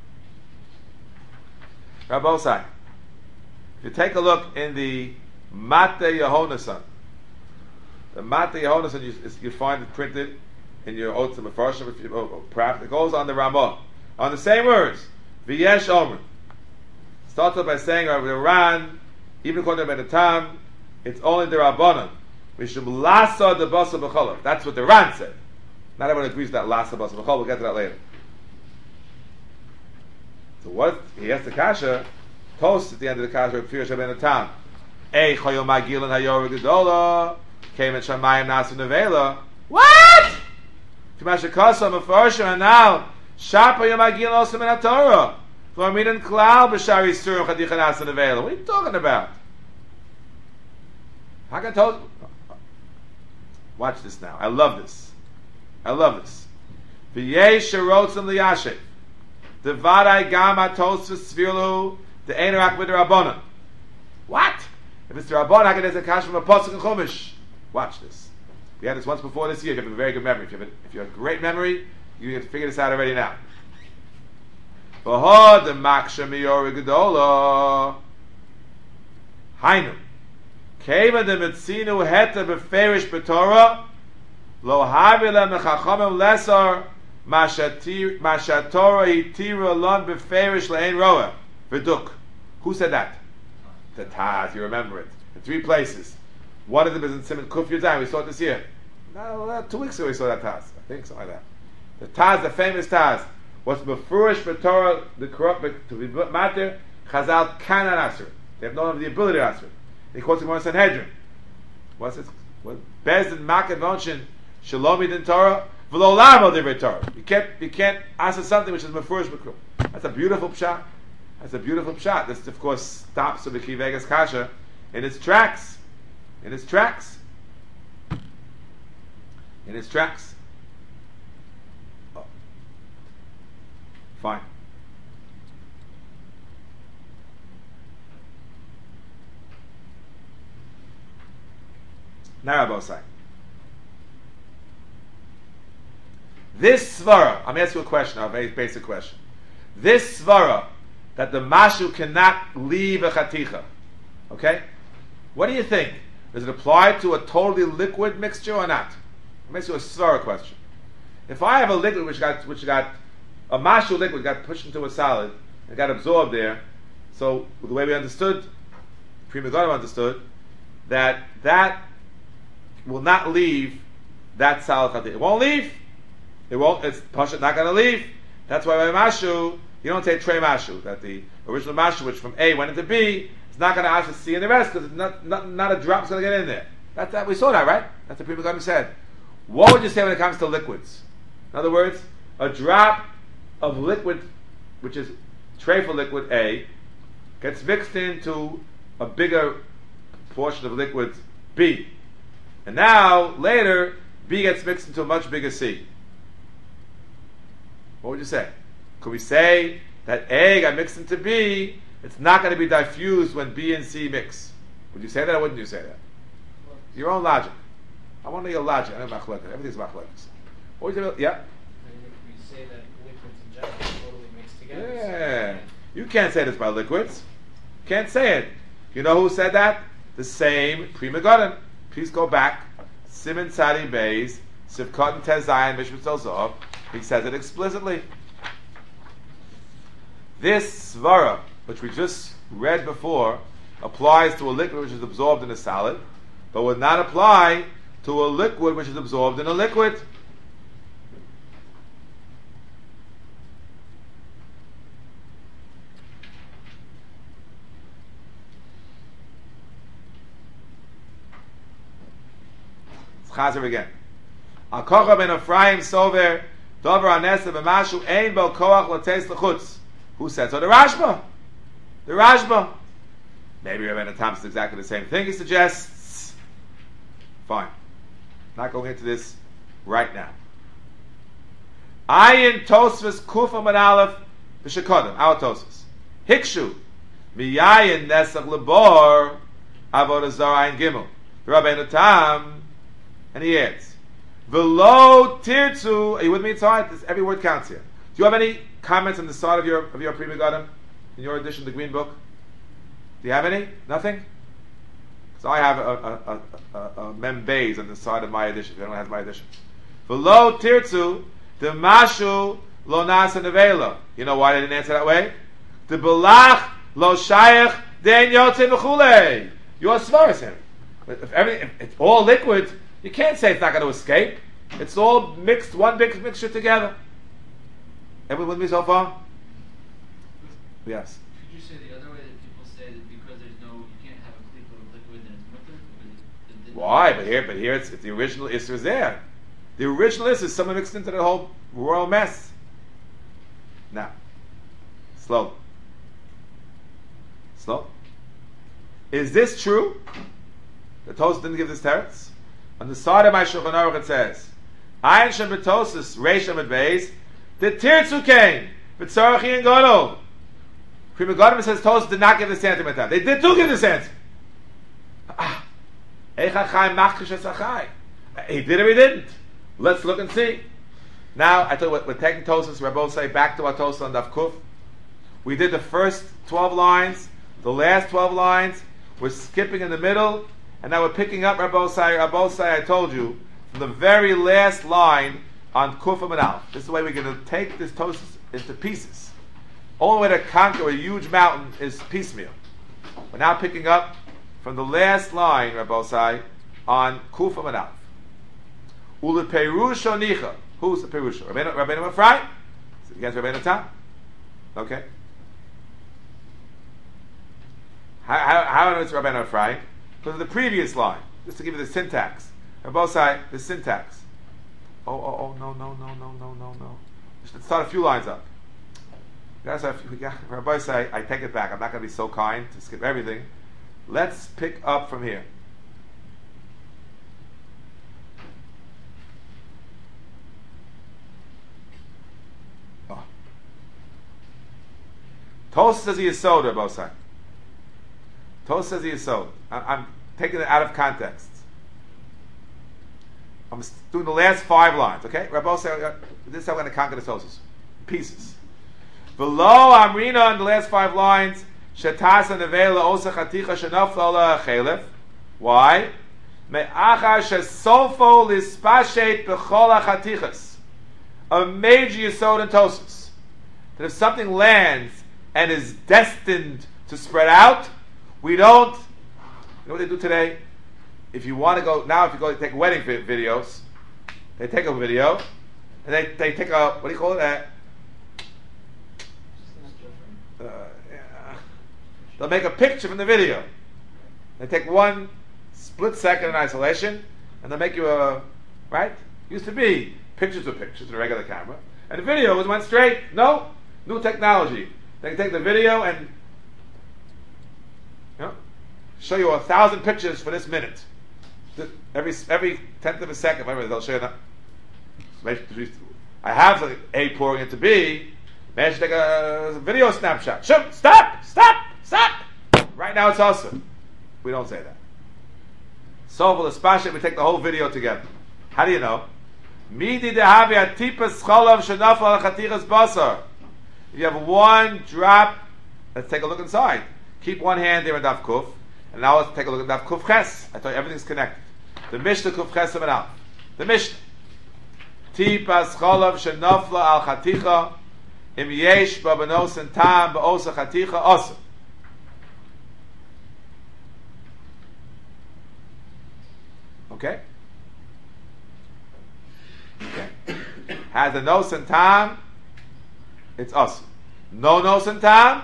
Rabbi Osai, if you take a look in the Mata Yehonasan, the Mata Yehonasan, you, you find it printed in your Otzim Mefarshim, if you oh, oh, perhaps it goes on the Ramah. On the same words. V'yesh Omer. Starts off by saying, Rabbi Ran, even according to the Tam, it's only the Rabbanan. Mishum lasa de basa b'cholav. That's what the Ran said. Not everyone agrees with that lasa basa b'cholav. We'll get to that later. So what? He has the kasha. Toast at the end of the kasha. Firish Rabbeinu Tam. Ei chayom magilin hayor gedola. Came in Shamayim nasu nevela. What? Kimasha kasa mefarshim and now shapa yom magilin also min haTorah. V'amidan klal b'shari surim chadicha nasu nevela. What are you talking about? How can I tell? Watch this now. I love this. I love this. V'yei sherotzim liyashe. Devadai gam atos v'svirlu de'enerak v'derabbanan. What? If it's the Rabbanan, how can there's a kash from a pasuk and chumash? Watch this. We had this once before this year. If you have a very good memory, if you have a, if you have a great memory, you can figure this out already now. V'hod maksha miyori gedola. Hainu. Keva de mitzinu heta beferish b'torah lo havila mechachamim lesar mashatorah hitira lon beferish le'ein roa v'duk. Who said that? The Taz. You remember it in three places. One of them is in Simon Kuf Yudayim. We saw it this year. No, no, two weeks ago we saw that Taz. I think something like that. The Taz, the famous Taz, was befurish b'torah the corrupt to be matter. Chazal cannot answer. They have no the ability to answer. He quotes the Gemara Sanhedrin. What's it? What? Bez and Makad Vonshin Shalomi din Torah v'lo lamo divrei Torah. You can't you can't answer something which is mefurish b'krum. That's a beautiful pshat. That's a beautiful pshat. This of course stops the Ki Vegas Kasha in its tracks. In its tracks. In its tracks. Oh. Fine. Now Rabbosai. This svara, I'm asking you a question, a very basic question. This svara, that the mashu cannot leave a chaticha, okay? What do you think? Does it apply to a totally liquid mixture or not? I'm asking you a svara question. If I have a liquid which got which got a mashu liquid got pushed into a solid and got absorbed there, so the way we understood, Pri Megadim understood, that that will not leave that solid chaticha. It won't leave. It won't. It's pashat not going to leave. That's why by mashu you don't say trey mashu. That the original mashu, which from A went into B, is not going to ask C in the rest because not, not not a drop's going to get in there. That's that we saw that, right? That's what people got said. What would you say when it comes to liquids? In other words, a drop of liquid, which is tray for liquid A, gets mixed into a bigger portion of liquid B. And now, later, B gets mixed into a much bigger C. What would you say? Could we say that A got mixed into B, it's not going to be diffused when B and C mix? Would you say that or wouldn't you say that? Your own logic. I want to know your logic. I know machlekes. Everything's machlekes. What would you say? Yeah? We say that liquids in general totally mix together. Yeah. You can't say this by liquids. Can't say it. You know who said that? The same Pri Megadim. Please go back. Simon Tzadi Beis, Sivkot and Tezayin, Mishpat Zov. He says it explicitly. This svara, which we just read before, applies to a liquid which is absorbed in a solid, but would not apply to a liquid which is absorbed in a liquid. Chazer again. Al kocha ben Ephraim sover dover anesa b'mashu ein bel koach l'teis l'chutz. Who said so? The Rashba. The Rashba. Maybe Rebbeinu Tam says exactly the same thing. He suggests. Fine. Not going into this right now. Ayin Tosfos Kufa Man Aleph b'Shekodim. Our Tosfos. Hikshu miyayin nesach lebor avodah zarah ayin gimel. Rebbeinu Tam. And he adds, "V'lo tirtzu." Are you with me? It's hard. This, every word counts here. Do you have any comments on the side of your of your Pri Megadim in your edition, the Green Book? Do you have any? Nothing. So I have a, a, a, a, a mem beis on the side of my edition. If anyone has my edition, V'lo tirtzu the mashu lo nasa nevela. You know why they didn't answer that way? The belach lo shayach den yotzei v'chulei. Your svar is him. If everything, if it's all liquid, you can't say it's not going to escape. It's all mixed, one big mixture together. Everyone with me so far? Yes. Could you say the other way that people say that because there's no, you can't have a klipa of liquid and it's mutter? Because it- it- Why? But here, but here, it's, it's the original Isser is there. The original Isser is someone mixed into the whole royal mess. Now, slow, slow. Is this true? The Tosfos didn't give this teretz. On the side of my Shulchan Aruch it says, "Ayin shem b'Tosfos reish amid beis the tirtzu came v'tzarachi and gadol." Prima Godim says Tosfos did not give this answer at that. They did do give this answer. Ah, Eichachai machkish esachai. He did or he didn't. Let's look and see. Now I tell you what, we're taking Tosfos. We're both say back to our Tosfos on Daf Kuf. We did the first twelve lines, the last twelve lines. We're skipping in the middle. And now we're picking up Rabbosai. Rabbosai, I told you, from the very last line on Kufam and Aleph. This is the way we're going to take this Tosfos into pieces. Only way to conquer a huge mountain is piecemeal. We're now picking up from the last line, Rabbosai, on Kufam and Aleph. Ule Perush Onicha. Who's the Perush? Rabbeinu Ephraim? Against Rabbeinu Tam? Okay. How, how, how do I know it's Rabbeinu Ephraim? Because of the previous line, just to give you the syntax. Rabbosai, the syntax. Oh, oh, oh, no, no, no, no, no, no, no. Let's start a few lines up. Rabbosai, I take it back. I'm not going to be so kind to skip everything. Let's pick up from here. Oh. Tosfos says he is sold, Rabbosai. Tosfos says he is sold. I'm taking it out of context. I'm doing the last five lines, okay? Rabbosai, this is how I'm going to conquer the Tosfos. Pieces. Below Amrina in the last five lines, Shetasa nevela osa chaticha shenafla ola chelef. Why? Me'achar shesofo lispashet b'chol hachatichas. A major yesod in Tosfos. That if something lands and is destined to spread out, we don't. You know what they do today? If you want to go now, if you go take wedding vi- videos, they take a video and they, they take a what do you call it? Uh, uh, yeah. They'll make a picture from the video. They take one split second in isolation and they'll make you a right. Used to be pictures of pictures with a regular camera, and the video was went straight. No, new technology. They can take the video and you know, show you a thousand pictures for this minute. Every every tenth of a second, whatever they'll show you that. I have like A pouring into B. Man should take a video snapshot. Shoot! Stop! Stop! Stop! Right now it's awesome. We don't say that. So for the spashit, we take the whole video together. How do you know? Midi dehavi atipas cholav shenafal chatichas basar. If you have one drop, let's take a look inside. Keep one hand there in Daf Kuf, and now let's take a look at Daf Kuf Ches. I thought everything's connected. The Mishnah Kuf Ches and Aleph. The Mishnah. Tipas cholav shenafla al chaticha im yesh babanos and tam ba'osa chaticha osa. Okay? Okay. Has a nos and tam, it's osa. No nos and tam,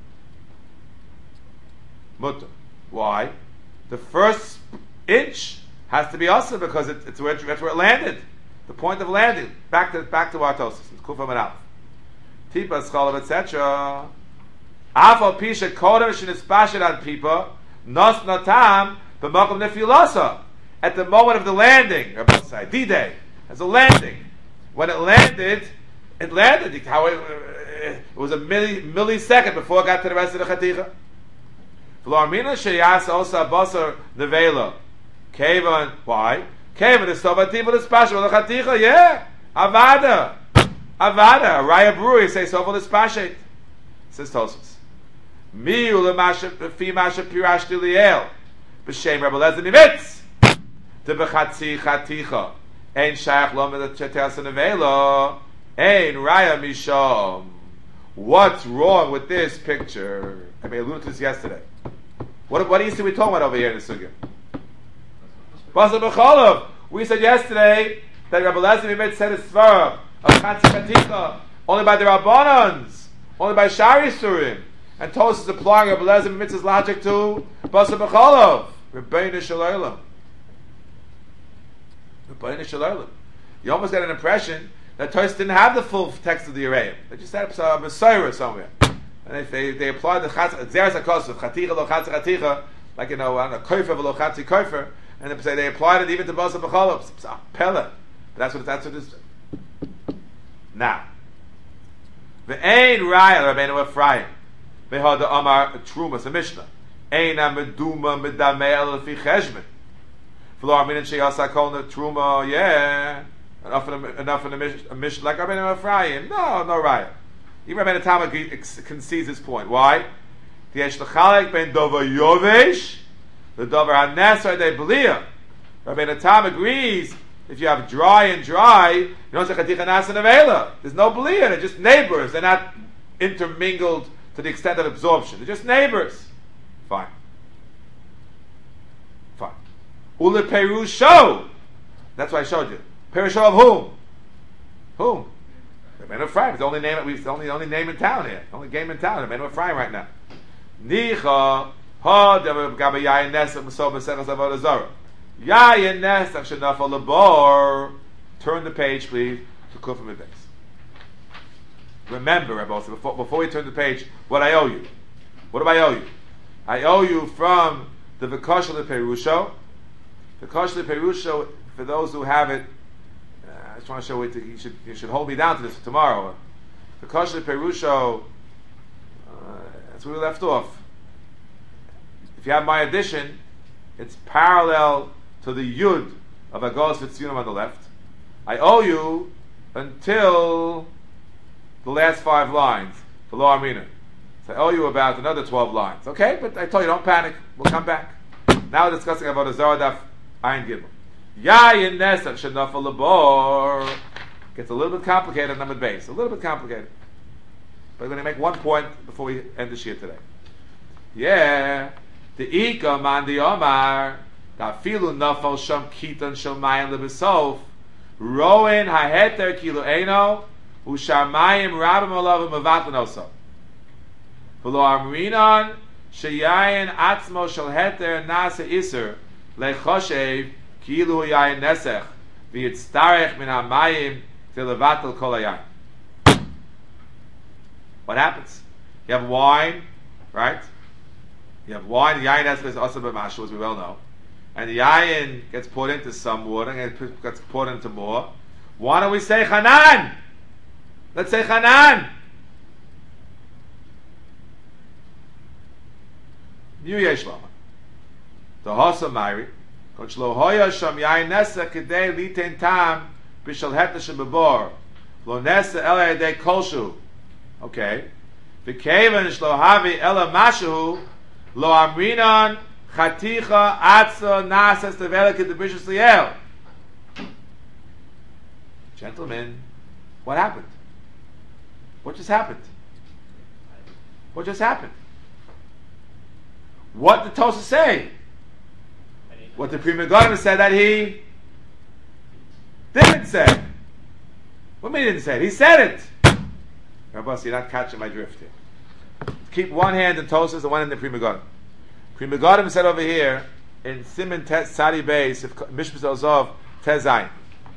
mutter. Why? The first inch has to be osa because it, it's where, that's where it landed. The point of landing. Back to back to our Tosfos. It's Kufam and Aleph. Tipas cholav et cetera. Afal pisha kodem shenispashet ad pipa nos natam b'makom nefilasa. At the moment of the landing, D-Day, as a landing, when it landed, it landed. How it, it was a milli, millisecond before it got to the rest of the chaticha. V'larmina sheyas osa basar nevela. Kevan, why? Kevan is sovatim v'lespashim v'lechaticha. Yeah, avada, avada. Raya brewery say soval espashet. Says Tosfos. Mi ulemashe fi mashe pirash diliel b'shem Rebbe Lezer Nimitz. The bechatzi chaticha Ein Shach Lomed Chetas Nevela. Ein Raya Misham. What's wrong with this picture? I mean, I alluded to this yesterday. What, what do you see we're talking about over here in the Sugya? Basar B'cholov. We said yesterday that Rabbi Elazar Mimit said a svara of Chatzi Chaticha only by the Rabbanans, only by Shari Surim. And Tosus is applying Rabbi Elazar Mimit's logic to Basar B'cholov. Rebbeinu Shalaylam. Rebbeinu Shalaylam. You almost get an impression that Tosus didn't have the full text of the Yereim. They just had a Messiah somewhere. And if they, they applied the Zeres HaKosov, Chaticha lo Chatzi Chaticha, like, you know, I don't know, Koifer lo Chatzi Koifer, and they say they applied it even to Basar B'cholov. It's a Pella. That's what that's what it is. Now, ve'ein raya Rabbeinu Ephraim ve'hada Amar Trumas a Mishnah eina meduma medamei el lefi cheshbon v'lo arminin sheyasa kol na truma yeah enough in a, enough in a, mish, a Mishnah like Rabbeinu Ephraim no no raya. Even Rabbeinu Tam concedes this point. Why? The yesh l'chalek ben dover yovesh the dover hanesar de belia. Rabbeinu Tam agrees. If you have dry and dry, you don't say Chaticha Nas and Avela. There's no Belia. They're just neighbors. They're not intermingled to the extent of absorption. They're just neighbors. Fine. Fine. Ule Perusho. That's what I showed you. Perusho of whom? Whom? Rabbeinu Ephraim. It's the only name. It's the only only name in town here. The only game in town. Rabbeinu Ephraim right now. Nicha ha gabayayin nesa muso b'sechas avodah zarah. Yayin Nesach Shenafal Labor. Turn the page, please, to Kufim Index. Remember, Rabbi, before, before we turn the page, what I owe you. What do I owe you? I owe you from the V'kosh L'Perusho. V'kosh L'Perusho, for those who have it, uh, I just want to show it. To, you should you should hold me down to this for tomorrow. V'kosh L'Perusho. Uh, that's where we left off. If you have my edition, it's parallel to the Yud of Agos Vitziunim on the left. I owe you until the last five lines for Lo Armina. So I owe you about another twelve lines. Okay, but I told you, don't panic. We'll come back. Now we're discussing about a Zaradaf Ayin Gimel. Yayin Nesach Shenafal Labor. Gets a little bit complicated on numbered base. A little bit complicated. But we're going to make one point before we end the shir today. Yeah. The Ika man the Omar da filu nafal sham kitan shamayim lebesof roin haheter kilu eno ushamayim rabim alav mevatlan oso v'lo amrinan sheyayin atzmo shel heter nasa iser lechoshev kilu yayin nesech v'yitztarech min hamayim v'levatel kol hayayin. What happens? You have wine, right? You have wine, the yayin is also b'mashu, as we well know. And the yayin gets poured into some water, and it gets poured into more. Why don't we say Hanan? Let's say Hanan. New Yesh Lama. The Hosa Mairi. Koch lo hoya sham yayin nesa kedei liten tam b'shal hetashim b'bor. Lo nesa ela yedei kolshu. Okay. V'kevan shlo havi ela mashu lo amrinan chaticha atza nasas tevelek the bishus liel. Gentlemen, what happened? What just happened? What just happened? What did Tosa say? What the Pri Megadim said that he didn't say. What do you mean he didn't say it? He said it. Rabbi, you're not catching my drift here. Keep one hand in Tosas and one hand in Pri Megadim. Pri Megadim said over here in Siman Tzadi Beis, if Mishmas Elzov Tezayin.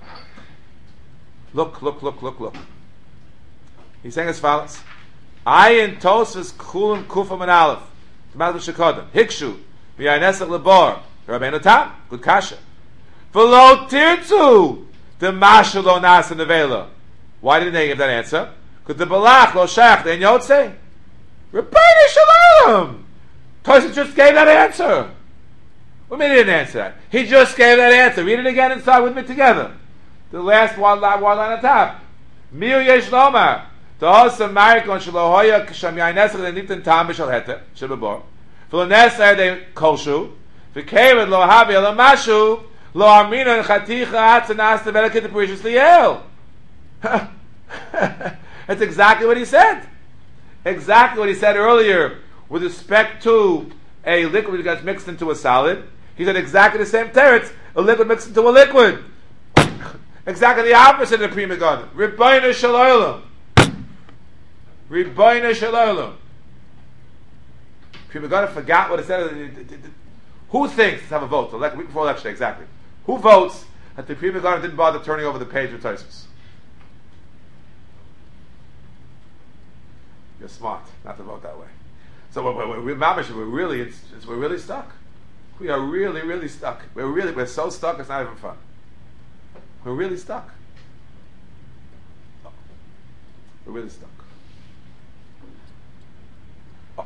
Look, look, look, look, look. He's saying as follows: Ayin Tosas Kulim Kufam and Aleph. Tamadim Shekodem Hikshu V'Yanesach Lebar Rabbeinu Tam Good Kasha V'Lo Tirtzu the Mashal Lo Nasa Nevela. Why didn't they give that answer? Because the Balach Lo Shach they Yotze Rabbeinu Shalom. Tosas just gave that answer. What do you mean he didn't answer that? He just gave that answer. Read it again and start with me together. The last one line, one line on top. Miu Yesh Lomar. The Hosa Marikon Shelo Hoya Ksham Yayinesach they Nitin Tam B'Shal Heter Shebabor. V'Lo Neser they Kolshu. V'Kered Lo Havi Ela Mashu. Lo armina chaticha atzanas tevelakit the precious liel. That's exactly what he said. Exactly what he said earlier with respect to a liquid that gets mixed into a solid. He said exactly the same teretz, a liquid mixed into a liquid. Exactly the opposite of the Pri Megadim. Ribbono shel olam. Ribbono shel olam. Pri Megadim forgot what it said. Who thinks, let's have a vote, a week before election day, exactly. Who votes that the Pri Megadim didn't bother turning over the page of Tosfos? You're smart not to vote that way. So we're, we're, we're, we're really, it's, it's, we're really stuck. We are really, really stuck. We're really, we're so stuck. It's not even fun. We're really stuck. Oh. We're really stuck. Oh.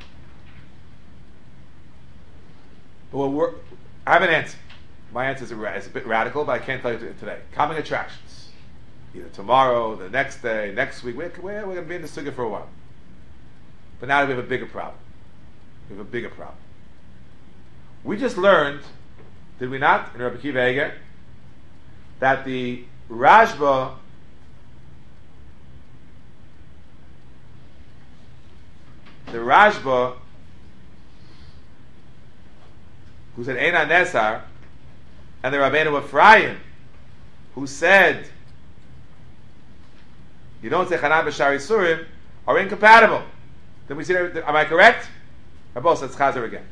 But we're, I have an answer. My answer is a, is a bit radical, but I can't tell you today. Coming attractions, either tomorrow, the next day, next week. We're, we're, we're going to be in the sukkah for a while. But now we have a bigger problem. We have a bigger problem. We just learned, did we not, in Rabbi Akiva Eiger, that the Rashba the Rashba who said Eina Nesar, and the Rabbeinu Ephraim who said you don't say Chanan B'Shar Yisurim are incompatible. Then we see that, am I correct? Rabbi says Chazer again.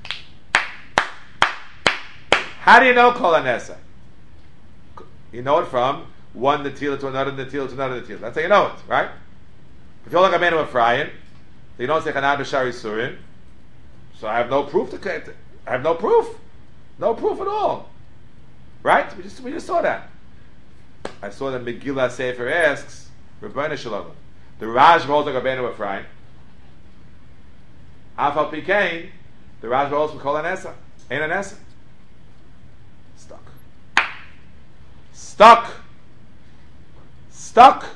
How do you know Kol HaNesa? You know it from one Netila to another Netila to another Netila. That's how you know it, right? If you're like a man of Ephraim, you don't say Chanan B'Shar Yisurim, so I have no proof to I have no proof. No proof at all. Right? We just we just saw that. I saw that Megillah Sefer asks, Rebbeinu Shalom, the Raj holds like a man of Ephraim. Afal Pikein, the Raj holds for Kol HaNesa. Ein HaNesa. Stuck. Stuck. Stuck.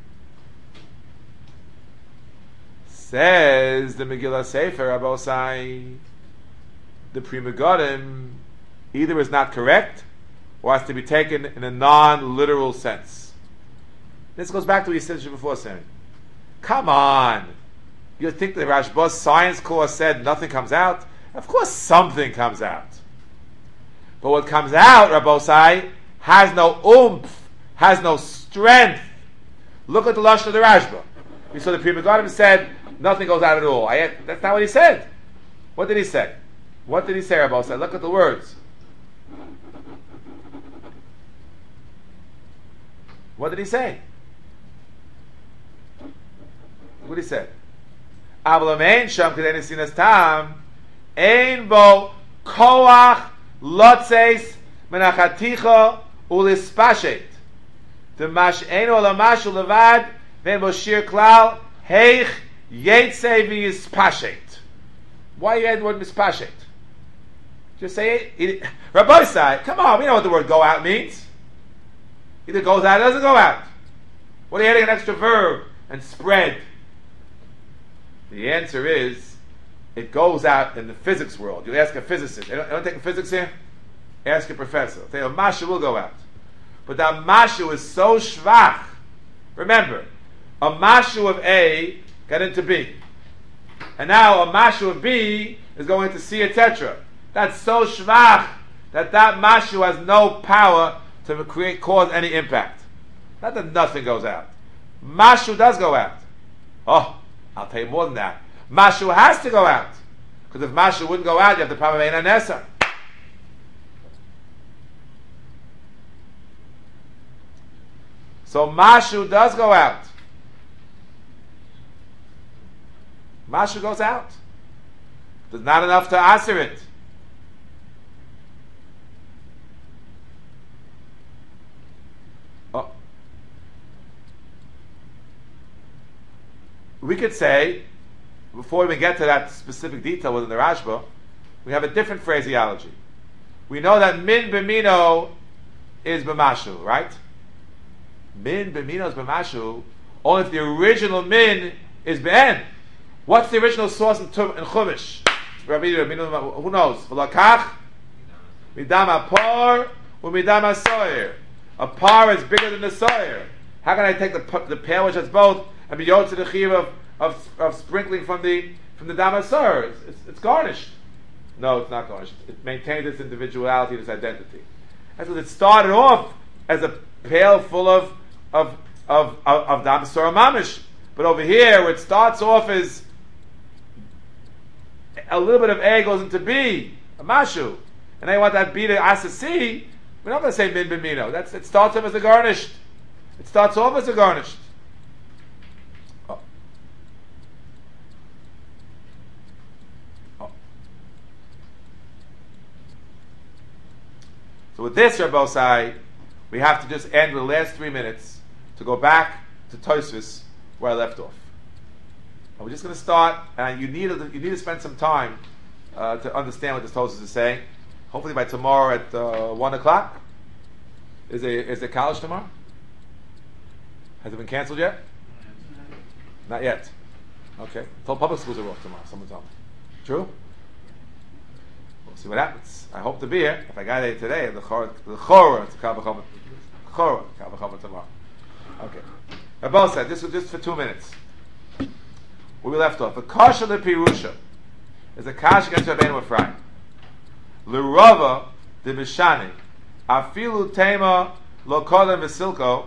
Says the Megillah Sefer Abosai, the Pri Megadim either is not correct or has to be taken in a non-literal sense. This goes back to what you said before, Sammy. Come on. You think the Rashba's science course said nothing comes out? Of course something comes out. But what comes out, Rabbosai, has no oomph, has no strength. Look at the Lashon of the Rashba. We saw the Pri Megadim said nothing goes out at all. I, that's not what he said. What did he say? What did he say, Rabbosai? Look at the words. What did he say? What did he say? Avlam ein sham kedei nesinas tam ein bo koach lotzeis menachaticha ulispashet demash ein olamashu levad ven bo shir klal heich yetzei v'yispashet. Why you add the word mispashet? Just say it. Rabbi Sai, come on, we know what the word go out means. Either goes out or doesn't go out. What are you adding an extra verb and spread? The answer is, it goes out in the physics world. You ask a physicist. Anyone, anyone taking physics here? Ask a professor. Say, a masha will go out. But that masha is so shvach. Remember, a masha of A got into B. And now a masha of B is going to C, et cetera. That's so shvach that that masha has no power to create, cause any impact. Not that nothing goes out. Mashu does go out. Oh, I'll tell you more than that. Mashu has to go out. Because if Mashu wouldn't go out, you have the problem of Ein HaNesa. So Mashu does go out. Mashu goes out. There's not enough to answer it. Oh. We could say, before we get to that specific detail within the Rashba, we have a different phraseology. We know that min b'mino is b'mashu, right? Min b'mino is b'mashu, only if the original min is b'en. What's the original source in, Tum, in Chumash? Who knows? V'lakach midam apor umidam hasoyer. A par is bigger than the soyer. How can I take the the pail which has both and be yod to the chiyuv of, of of sprinkling from the from the dam hasoyer? It's, it's, it's garnished. No, it's not garnished. It maintains its individuality, its identity. That's because it started off as a pail full of of of of, of dam hasoyer mamish. But over here, where it starts off as a little bit of A goes into B, a mashu, and I want that B to asa C, we're not going to say min b'mino. That's it starts off as a garnished. It starts off as a garnished. Oh. Oh. So with this, Rabbosai, we have to just end the last three minutes to go back to Tosfos where I left off. And we're just going to start, and you need to, you need to spend some time uh, to understand what this Tosfos is saying. Hopefully by tomorrow at uh, one o'clock. Is a is the college tomorrow? Has it been canceled yet? Not yet. Okay. Until public schools are off tomorrow. Someone tell me. True? We'll see what happens. I hope to be here. If I got there today, the chor, the chor, it's kal v'chomer. Chor, kal v'chomer tomorrow. Okay. Rabbi said this was just for two minutes. Where we left off. The kasha lepirusha is a kasha against Rabbeinu Ephraim. L'rava de mishani afilu tema lo kodem v'silko.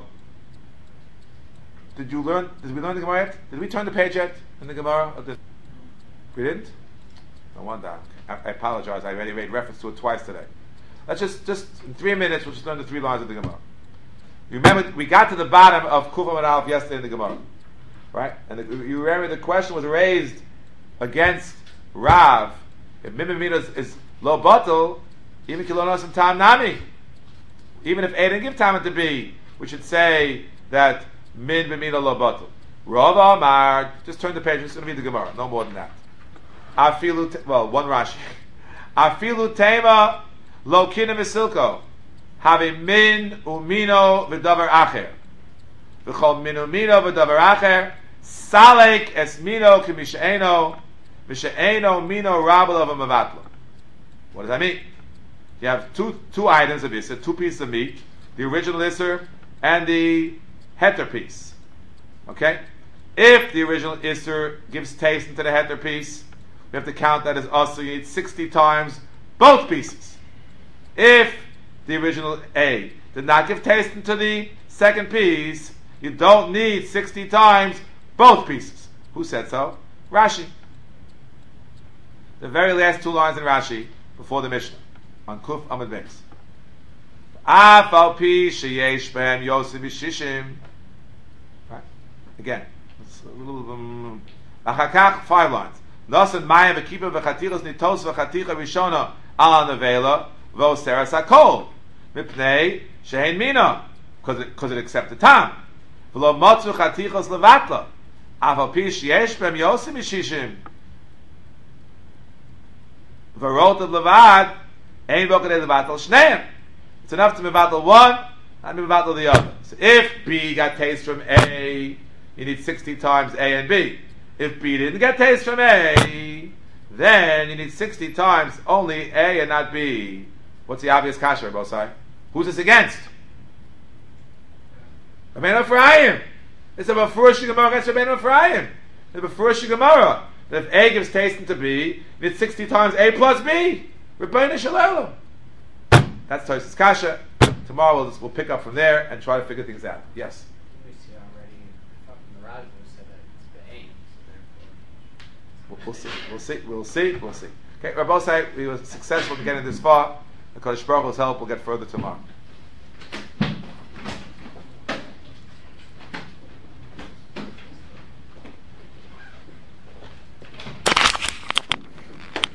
Did you learn? Did we learn the Gemara yet? Did we turn the page yet in the Gemara? Or did, we didn't. No wonder. I, I apologize. I already made reference to it twice today. Let's just just in three minutes. We'll just learn the three lines of the Gemara. You remember we got to the bottom of Kufa and Aleph yesterday in the Gemara, right? And the, you remember the question was raised against Rav. If Mimimina is, is low bottle, even kilonos and tam nami. Even if A didn't give time to B, we should say that min b'mina lo bottle. Rav Amar, just turn the page. It's going to be the Gemara. No more than that. Afilu, te- well, one Rashi. Afilu tema lo kina v'silko. Have min umino v'davar acher. V'chol min umino v'davar acher. Salek es mino k'mishe'eno. Mishe'eno mino rabel of a mavatlo. What does that mean? You have two two items of Isser, two pieces of meat, the original Isser and the heter piece. Okay? If the original Isser gives taste into the heter piece, we have to count that as also you need sixty times both pieces. If the original A did not give taste into the second piece, you don't need sixty times both pieces. Who said so? Rashi. The very last two lines in Rashi before the Mishnah on Kuf Amud Beis. Af al pi sheyesh behem yosef v'shishim. Right. Again, achakach five lines. Nasan mayim v'kipa v'chatichas nitos v'chaticha rishona ala nevela v'oseras hakol mipnei shehein mina because it because it accepts the tam. V'lo matzu chatichas levatla. Af al pi sheyesh behem yosef v'shishim. V'rot of levad. It's enough to mevatel one, not mevatel the other. So if B got taste from A, you need sixty times A and B. If B didn't get taste from A, then you need sixty times only A and not B. What's the obvious kasha, Bosai? Who's this against? Rabbeinu Ephraim. It's a Befurish Gemara against Rabbeinu Ephraim. It's a Befurish Gemara that if A gives taste into B, you need sixty times A plus B. Rebbeinu Shalom. That's Tosfos Kasha. Tomorrow we'll, just, we'll pick up from there and try to figure things out. Yes? We see already from the Rajah said that it's the aim. We'll, we'll see. We'll see. We'll see. We'll see. Okay, Rabbi Osai, we were successful in getting this far. The Kodesh Baruch Hu's help will get further tomorrow.